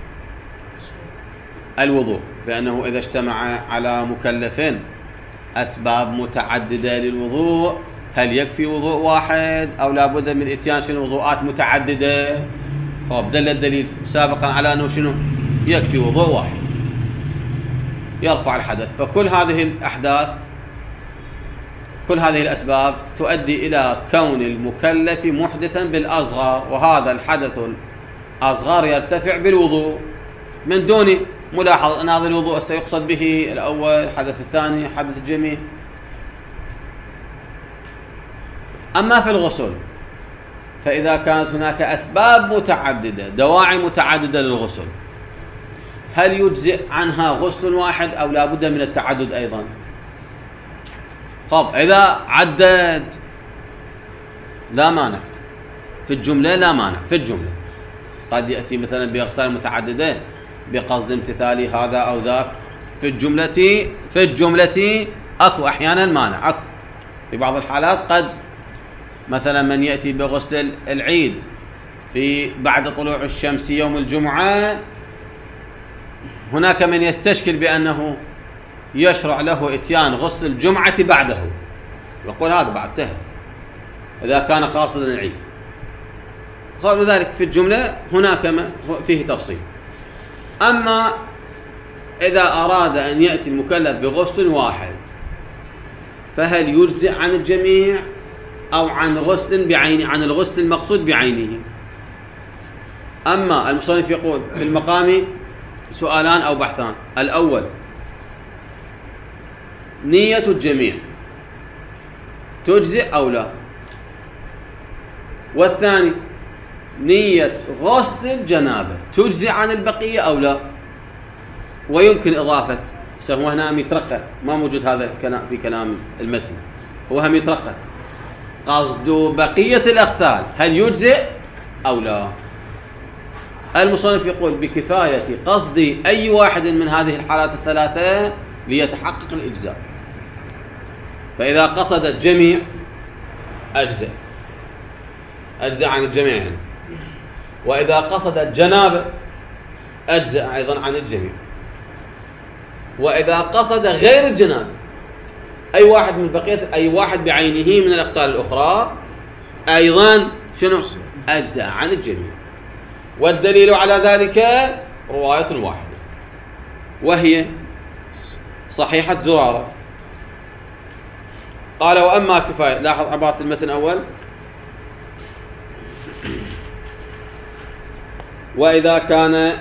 Speaker 1: الوضوء، بأنه إذا اجتمع على مكلفين أسباب متعددة للوضوء هل يكفي وضوء واحد أو لا بد من إتيان شنو وضوءات متعددة؟ دل الدليل سابقا على أنه شنو يكفي وضوء واحد يرفع الحدث. فكل هذه الأحداث، كل هذه الأسباب تؤدي إلى كون المكلف محدثا بالأصغر، وهذا الحدث الأصغر يرتفع بالوضوء من دون ملاحظة أن هذا الوضوء سيقصد به الأول، الحدث الثاني، حدث الجميع. أما في الغسل فإذا كانت هناك أسباب متعددة، دواعي متعددة للغسل، هل يجزئ عنها غسل واحد أو لا بد من التعدد أيضا؟ طب إذا عدد لا مانع في الجملة، لا مانع في الجملة. قد يأتي مثلا بأغسال متعددة بقصد امتثال هذا أو ذاك. في الجملة أكو أحيانا مانع، أكو في بعض الحالات قد مثلا من يأتي بغسل العيد في بعد طلوع الشمس يوم الجمعة، هناك من يستشكل بأنه يشرع له إتيان غسل الجمعة بعده، يقول هذا بعد تهل إذا كان قاصدا العيد. قالوا ذلك في الجملة هناك فيه تفصيل. أما إذا أراد أن يأتي المكلف بغسل واحد فهل يجزئ عن الجميع أو عن غسل بعينه، عن الغسل المقصود بعينه؟ أما المصنف يقول في المقام سؤالان أو بحثان. الأول نية الجميع تجزئ أو لا، والثاني نية غسل الجنابة تجزئ عن البقية أو لا. ويمكن إضافة، هو هنا يترقى، ما موجود هذا الكلام في كلام المتن، هو هم يترقى قصد بقية الأغسال هل يجزئ أو لا. المصنف يقول بكفاية قصد أي واحد من هذه الحالات الثلاثة ليتحقق الإجزاء. فإذا قصد الجميع أجزأ عن الجميع يعني. وإذا قصد الجنابة أجزأ أيضا عن الجميع. وإذا قصد غير الجنابة أي واحد من بقية، أي واحد بعينه من الأغسال الأخرى أيضا شنو أجزأ عن الجميع. والدليل على ذلك رواية واحدة وهي صحيحة زرارة. قال وأما كفاية، لاحظ عبارة المتن أول، وإذا كان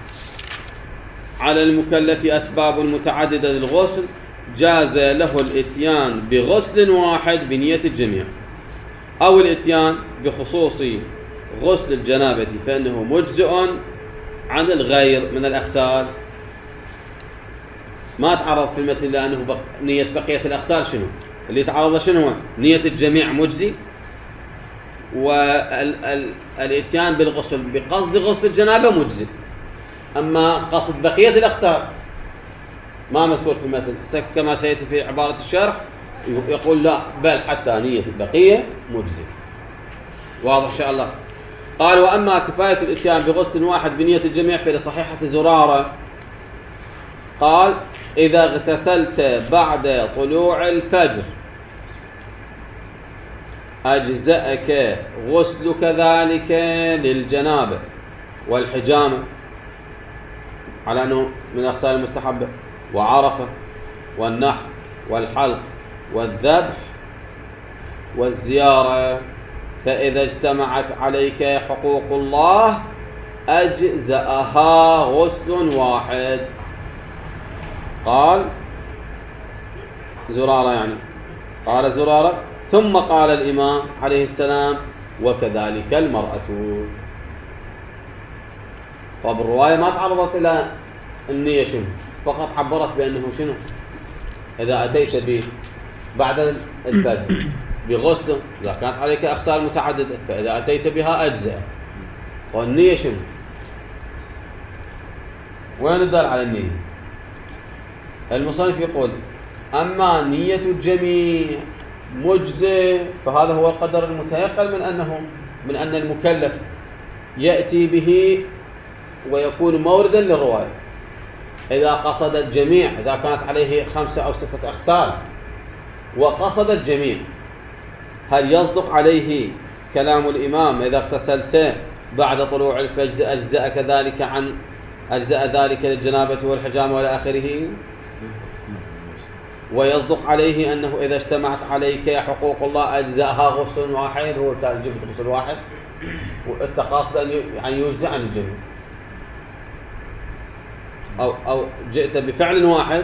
Speaker 1: على المكلف أسباب متعددة للغسل جاز له الإتيان بغسل واحد بنية الجميع، أو الإتيان بخصوص غسل الجنابة فإنه مجزئ عن الغير من الأغسال. ما تعرض في المثل لأنه نية بقية الأغسال شنو اللي تعرض، شنو نية الجميع مجزي، والإتيان بالغسل بقصد غسل الجنابة مجزي. أما قصد بقية الأغسال ما مذكور في المثل كما سيأتي في عبارة الشرح، يقول لا بل حتى نية البقية مجزي. واضح إن شاء الله. قال وأما كفاية الإتيان بغسل واحد بنية الجميع فلصحيحة زرارة قال إذا اغتسلت بعد طلوع الفجر أجزأك غسلك ذلك للجنابة والحجامة على أنه من الأغسال المستحبة، وعرفة والنحر والحلق والذبح والزيارة، فإذا اجتمعت عليك حقوق الله أجزأها غسل واحد. قال زرارة يعني، قال زرارة ثم قال الإمام عليه السلام وكذلك المرأة. طب الرواية ما تعرضت إلى النية شنو، فقط عبرت بأنه شنو إذا أتيت به بعد الفجر بغسل إذا كانت عليك أغسال متعددة فإذا أتيت بها أجزاء. والنية شنو، وين الدل على النية؟ المصنف يقول أما نية الجميع مجزئ، فهذا هو القدر المتيقن من أن المكلف يأتي به ويكون موردا للرواية. إذا قصد الجميع، إذا كانت عليه 5 أو 6 أغسال وقصد الجميع، هل يصدق عليه كلام الإمام إذا اغتسلت بعد طلوع الفجر أجزأ ذلك للجنابة والحجامة وإلى آخره؟ ويصدق عليه أنه إذا اجتمعت عليك حقوق الله أجزأها غسل واحد، هو جبت غسل واحد والتقاصد أن يعني يجزأ عن الجميع، أو جئت بفعل واحد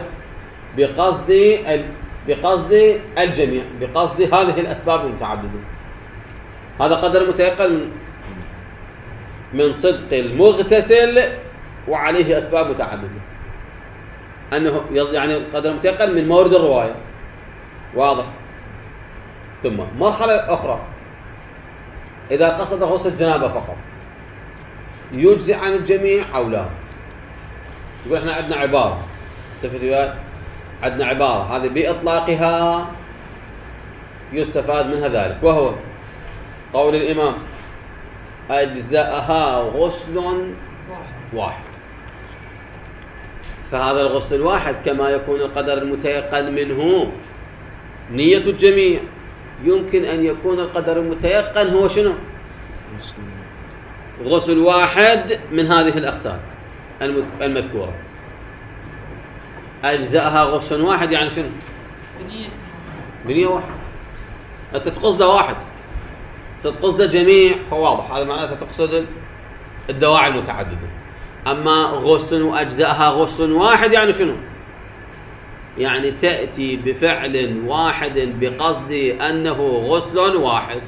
Speaker 1: بقصد الجميع، بقصد هذه الأسباب المتعددة. هذا قدر متيقن من صدق المغتسل وعليه أسباب متعددة، أنه يعني قدر متيقن من مورد الرواية. واضح؟ ثم مرحلة أخرى، إذا قصد غسل الجنابة فقط يجزئ عن الجميع أو لا؟ يقول إحنا عندنا عبارة، عندنا عبارة هذه بإطلاقها يستفاد منها ذلك، وهو قول الإمام أجزأها غسل واحد. فهذا الغسل الواحد كما يكون القدر المتيقن منه نية الجميع، يمكن أن يكون القدر المتيقن هو شنو؟ غسل واحد من هذه الأغسال المذكورة. أجزأها غسل واحد يعني شنو؟ بنية واحد. أنت تقصد واحد، تقصد جميع، فواضح هذا معناته تقصد الدواعي المتعددة. أما غسل وأجزأها غسل واحد يعني شنو؟ يعني تأتي بفعل واحد بقصد أنه غسل واحد،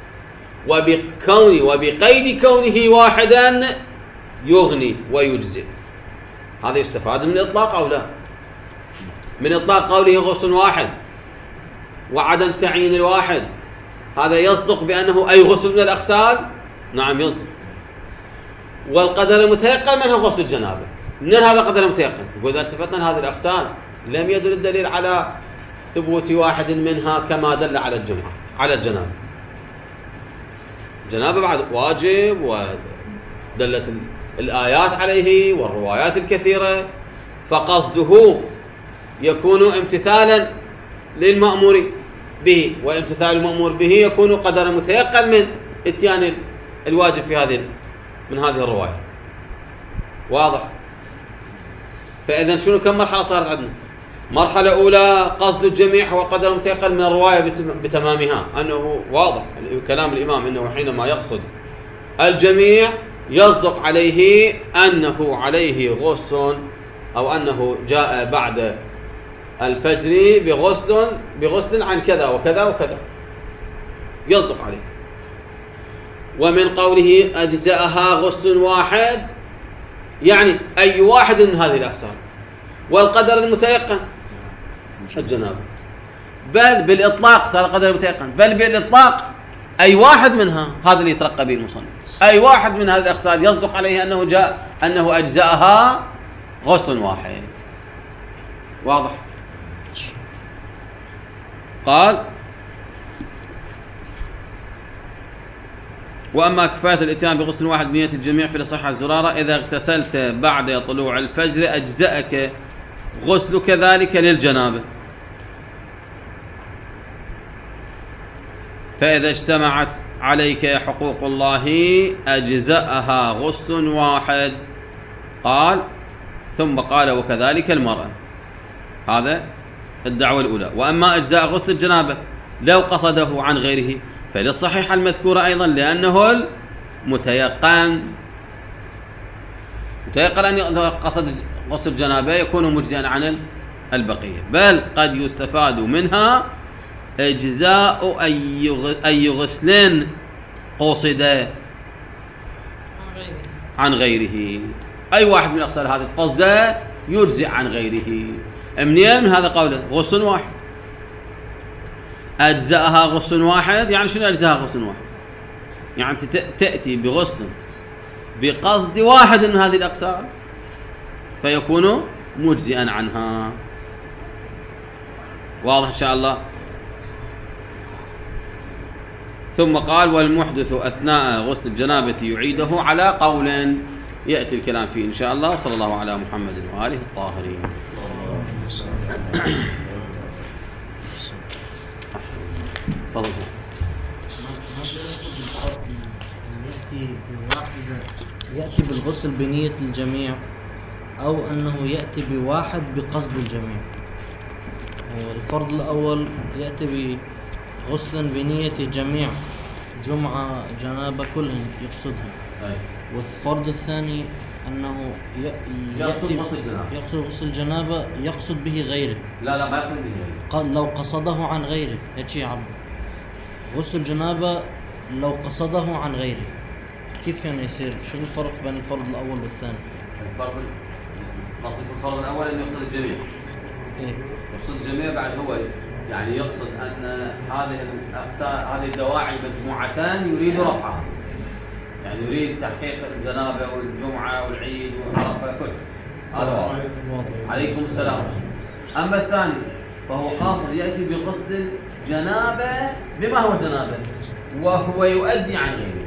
Speaker 1: وبقيد كونه واحدا يغني ويجزئ. هذا يستفاد من الإطلاق أو لا؟ من إطلاق قوله غسل واحد وعدم تعيين الواحد، هذا يصدق بأنه أي غسل من الأغسال؟ نعم يصدق. والقدر المتيقن منه غسل الجنابة. من هذا القدر المتيقن؟ وإذا التفتنا لهذه الأغسال لم يدل الدليل على ثبوت واحد منها كما دل على الجمعة على الجنابة. الجنابة بعد واجب، ودلت الآيات عليه والروايات الكثيرة، فقصده يكون امتثالا للمأمور به، وامتثال المأمور به يكون قدر متيقن من اتيان الواجب في من هذه الرواية. واضح؟ فإذا شنو كم مرحلة صارت عندنا؟ مرحلة أولى قصد الجميع هو قدر متيقن من الرواية بتمامها، أنه واضح كلام الإمام أنه حينما يقصد الجميع يصدق عليه أنه عليه غسل، أو أنه جاء بعد الفجر بغسل عن كذا وكذا وكذا، يصدق عليه. ومن قوله أجزأها غسل واحد يعني أي واحد من هذه الأغسال، والقدر المتيقن الجنابة، بل بالإطلاق صار القدر المتيقن، بل بالإطلاق أي واحد منها، هذا اللي يترقى به المصنف، أي واحد من هذه الأغسال يصدق عليه أنه أجزأها غسل واحد. واضح؟ قال: وأما كفاية الإتيان بغسل واحد بنية الجميع في الصحة الزرارة: إذا اغتسلت بعد طلوع الفجر أجزأك غسلك ذلك للجنابة، فإذا اجتمعت عليك حقوق الله أجزأها غسل واحد. قال: ثم قال: وكذلك المرأة. هذا الدعوة الأولى. وأما أجزاء غسل الجنابة لو قصده عن غيره فللصحيح المذكورة أيضا، لأنه المتيقن أن قصد غسل الجنابة يكون مجزئا عن البقية، بل قد يستفاد منها إجزاء أي غسل قصد عن غيره. أي واحد من الأغسال هذا قصده يجزئ عن غيره. منين؟ من هذا قوله غسل واحد. أجزأها غسل واحد يعني شنو أجزأها غسل واحد؟ يعني تأتي بغسل بقصد واحد من هذه الأغسال فيكون مجزئا عنها. واضح إن شاء الله؟ ثم قال والمحدث أثناء غسل الجنابة يعيده على قول يأتي الكلام فيه إن شاء الله. صلى الله على محمد وآله الطاهرين. تفضل.
Speaker 8: يأتي بالغسل بنية الجميع أو أنه يأتي بواحد بقصد الجميع. الفرض الأول يأتي بغسل بنية جميع جمعة جنابة كلهم يقصدها. والفرض الثاني أنه يأتي يقصد غسل الجنابة يقصد به غيره.
Speaker 1: لا ما يقصد به غيره.
Speaker 8: قال لو قصده عن غيره هيك عم غسل الجنابة لو قصده عن غيره كيف يعني يصير؟ شو الفرق بين الفرض الأول والثاني؟
Speaker 1: الفرض الأول أن يقصد الجميع.
Speaker 8: إيه؟
Speaker 1: يقصد الجميع بعد هو يعني يقصد أن هذه الدواعي مجموعتان يريد رفعها، يعني يريد تحقيق الجنابة والجمعة والعيد وعرفة كل هذا واضح. عليكم السلام. أما الثاني فهو قاصد يأتي بغسل الجنابة بما هو جنابة وهو يؤدي عن غيره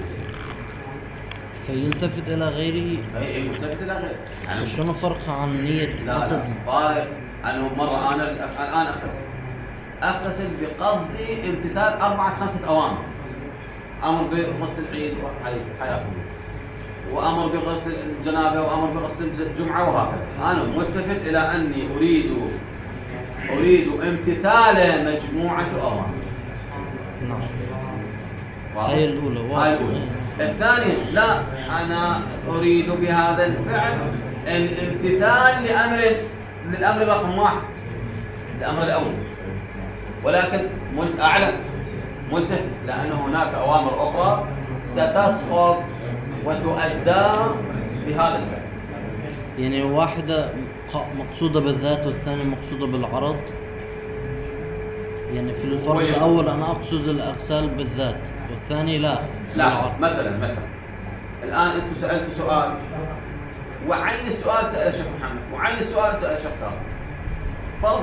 Speaker 8: فيلتفت إلى غيره.
Speaker 1: أي يلتفت إلى غيره.
Speaker 8: يعني شنو فرقها عن نية قصده؟
Speaker 1: فارق أنه مرة أنا الآن أغتسل بقصد امتثال 4-5 أوامر. أمر بغسل العيد حياكم، وأمر بغسل الجنابة، وأمر بغسل الجمعة، وهكذا. أنا ملتفت إلى أني أريد امتثال مجموعة أوامر.
Speaker 8: نعم. هاي الأولى.
Speaker 1: الثانية لا، أنا أريد بهذا الفعل الامتثال للأمر رقم 1، الأمر الأول، ولكن أعلم ملتفت لأن هناك أوامر أخرى ستسقط وتؤدى بهذا الفعل.
Speaker 8: يعني واحدة مقصودة بالذات والثانية مقصودة بالعرض. يعني في الفرق الأول أنا أقصد الأغسال بالذات والثاني لا.
Speaker 1: مثلا الآن أنتم سألتوا سؤال وعين السؤال سأل الشيخ محمد وعين السؤال سأل الشيخ كاظم. فرض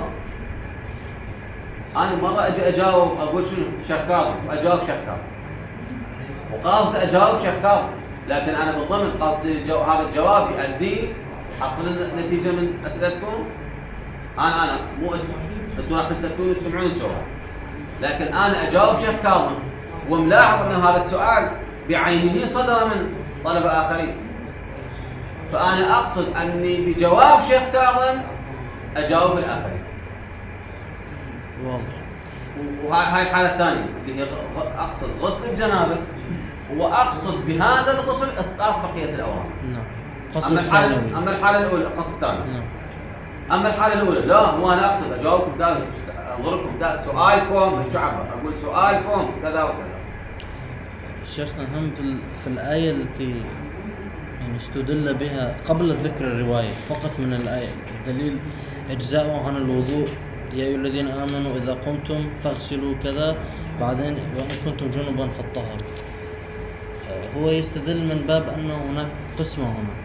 Speaker 1: أنا مرة أجي أجاوب أقول شنو شيخ كاظم وأجاوب شيخ كاظم، وقاصد أجاوب شيخ كاظم، لكن أنا بالضمن قصدي هذا الجواب يؤدي حصل النتيجة من أسئلتكم. أنا مو أنتم راح تلتفتون تسمعون الجواب، لكن أنا أجاوب شيخ كاظم وملاحظ أن هذا السؤال بعينه صدر من طلبة آخرين، فأنا أقصد أني بجواب شيخ كاظم أجاوب الآخرين.
Speaker 8: واضح.
Speaker 1: وهاي الحالة الثانية اللي هي أقصد غسل الجنابة وأقصد بهذا الغسل إسقاط بقية الأوامر.
Speaker 8: نعم.
Speaker 1: أما الحالة الأولى قصد الثاني.
Speaker 8: نعم.
Speaker 1: أما الحالة الأولى لا، مو أنا أقصد أجاوبكم أنظركم سؤالكم تعبر أقول سؤالكم كذا وكذا.
Speaker 8: شيخنا هم في الآية التي يعني استدل بها قبل ذكر الرواية فقط من الآية الدليل إجزاء عن الوضوء يا أيها الذين آمنوا إذا قمتم فاغسلوا كذا، بعدين وإن كنتم جنبا فاطهروا. هو يستدل من باب أنه هناك قسمة هنا.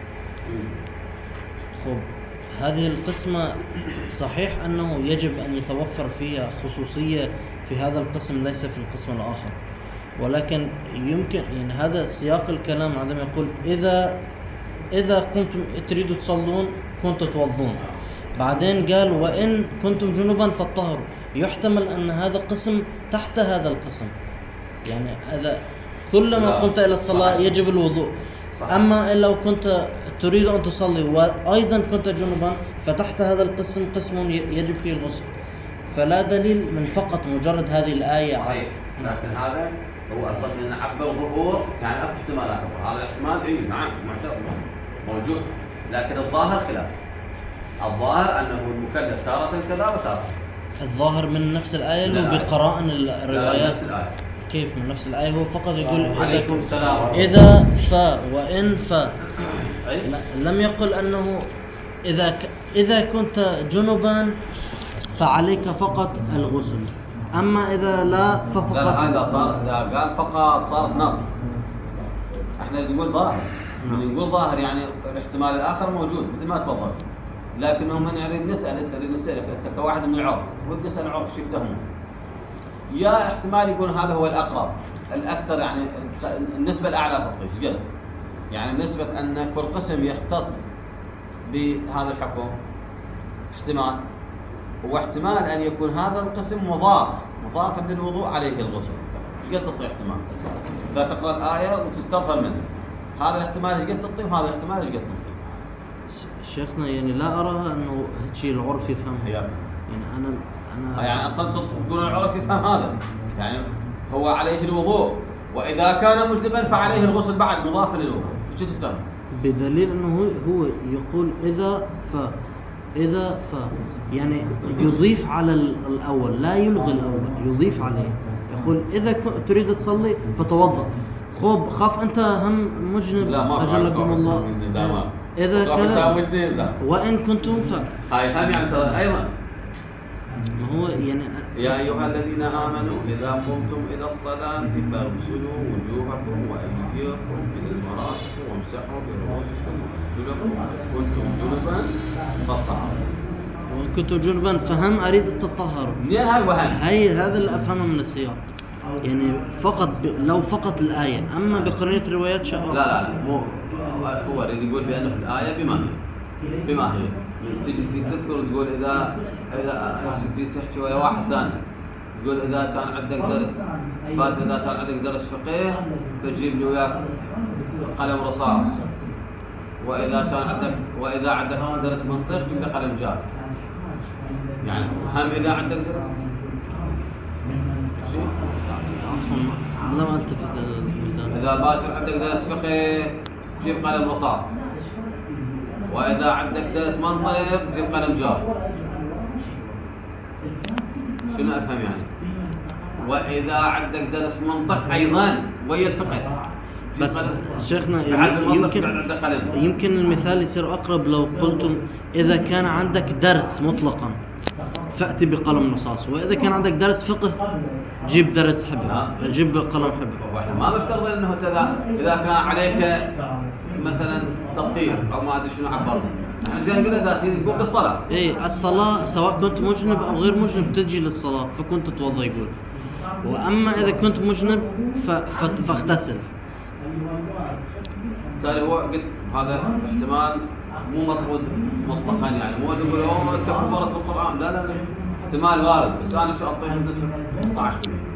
Speaker 8: خب هذه القسمة صحيح أنه يجب أن يتوفر فيها خصوصية في هذا القسم ليس في القسم الآخر، ولكن يمكن يعني هذا سياق الكلام عندما يقول إذا كنتم تريدوا تصلون كنتم توضون، بعدين قال وإن كنتم جنبا فاطهروا، يحتمل أن هذا قسم تحت هذا القسم، يعني هذا كلما قمت إلى الصلاة يجب الوضوء. أما لو كنت تريد أن تصلي وأيضا كنت جنبا فتحت هذا القسم قسم يجب فيه الغسل، فلا دليل من فقط مجرد هذه الآية.
Speaker 1: لكن هذا هو أصلا أن عبر ظهور يعني أكو احتمالات، هذا الاحتمال نعم موجود، لكن الظاهر خلاف. الظاهر أنه المكلف تارة كذا وتارة.
Speaker 8: الظاهر من نفس الآية لو بقرائن الروايات؟ كيف من نفس الآية؟ هو فقط يقول إذا وإن لم يقل أنه إذا كنت جنبا فعليك فقط الغسل، أما إذا لا ففقط.
Speaker 1: إذا قال فقط صارت نص. احنا نقول ظاهر، نقول ظاهر يعني الاحتمال الآخر موجود مثل ما تفضل، لكنه من نريد نسألك أنت كواحد من العرف ودي نسأل العرف شو يفتهمون. يا احتمال يكون هذا هو الأقرب الأكثر يعني النسبة الأعلى تطبيق قد يعني نسبة أن كل قسم يختص بهذا الحكم احتمال، واحتمال أن يكون هذا القسم مضافا للوضوء عليه الغسل، قد تعطي احتمال. فتقرأ الآية وتستظهر منه هذا الاحتمال ايش قد تعطي وهذا الاحتمال ايش قد تعطي.
Speaker 8: شيخنا يعني لا أرى أنه هالشيء العرف يفهمها.
Speaker 1: يعني
Speaker 8: أنا
Speaker 1: يعني أصلا تقول العرف يفهم هذا، يعني هو عليه الوضوء وإذا كان مجنبا فعليه الغسل بعد مضافا للوضوء، ايش تفهم؟
Speaker 8: بدليل أنه هو يقول إذا يعني يضيف على الأول، لا يلغي الأول، يضيف عليه. يقول إذا تريد تصلي فتوضأ. خاف أنت هم مجنب أجلكم الله. إذا كذا وإن كنتم
Speaker 1: هاي هم يعني ترى أيضا
Speaker 8: ما هو يعني
Speaker 1: يا أيها الذين آمنوا إذا قمتم إلى الصلاة فاغسلوا وجوهكم وأيديكم إلى المرافق وامسحوا برؤوسكم وأرجلكم كنتم جنبا فطهروا.
Speaker 8: وكنتم جنبا فهم أريد التطهر.
Speaker 1: منين هاي وهم؟
Speaker 8: هذا اللي أفهمه من السياق. يعني لو فقط الآية، أما بقرينة الروايات شاء.
Speaker 1: لا مو هو اللي يقول بأنه في الآية بما هي تجي تذكر تقول إذا تحكي ويا واحد ثاني تقول إذا كان عندك درس بس إذا كان عندك درس فقه تجيب لي وياك قلم رصاص، وإذا عندك درس منطق تجيب لي قلم جاف. يعني هم إذا عندك درس
Speaker 8: لا ما أتفق المثال.
Speaker 1: إذا باكر عندك درس فقه جيب قلم رصاص، وإذا عندك درس منطق جيب قلم جاف. شنو أفهم يعني؟ وإذا عندك درس منطق أيضا ويا الفقه
Speaker 8: بس شيخنا يمكن المثال يصير أقرب لو قلتم إذا كان عندك درس مطلقا فأتي بقلم رصاص، وإذا كان عندك درس فقه جيب درس حبر، جيب قلم حبر.
Speaker 1: ما بفترض أنه إذا كان عليك مثلا تطهير أو ما أدري شنو عبرنا، يعني جاي يقول إذا تقول بالصلاة.
Speaker 8: إيه الصلاة سواء كنت مجنب أو غير مجنب تجي للصلاة فكنت تتوضأ يقول. وأما إذا كنت مجنب فاغتسل.
Speaker 1: بالتالي هو قلت هذا احتمال مو مطرود مطلقا، يعني مو تقول تكفرت بالقرآن، لا احتمال وارد، بس أنا شو أعطيه بنسبة 15%.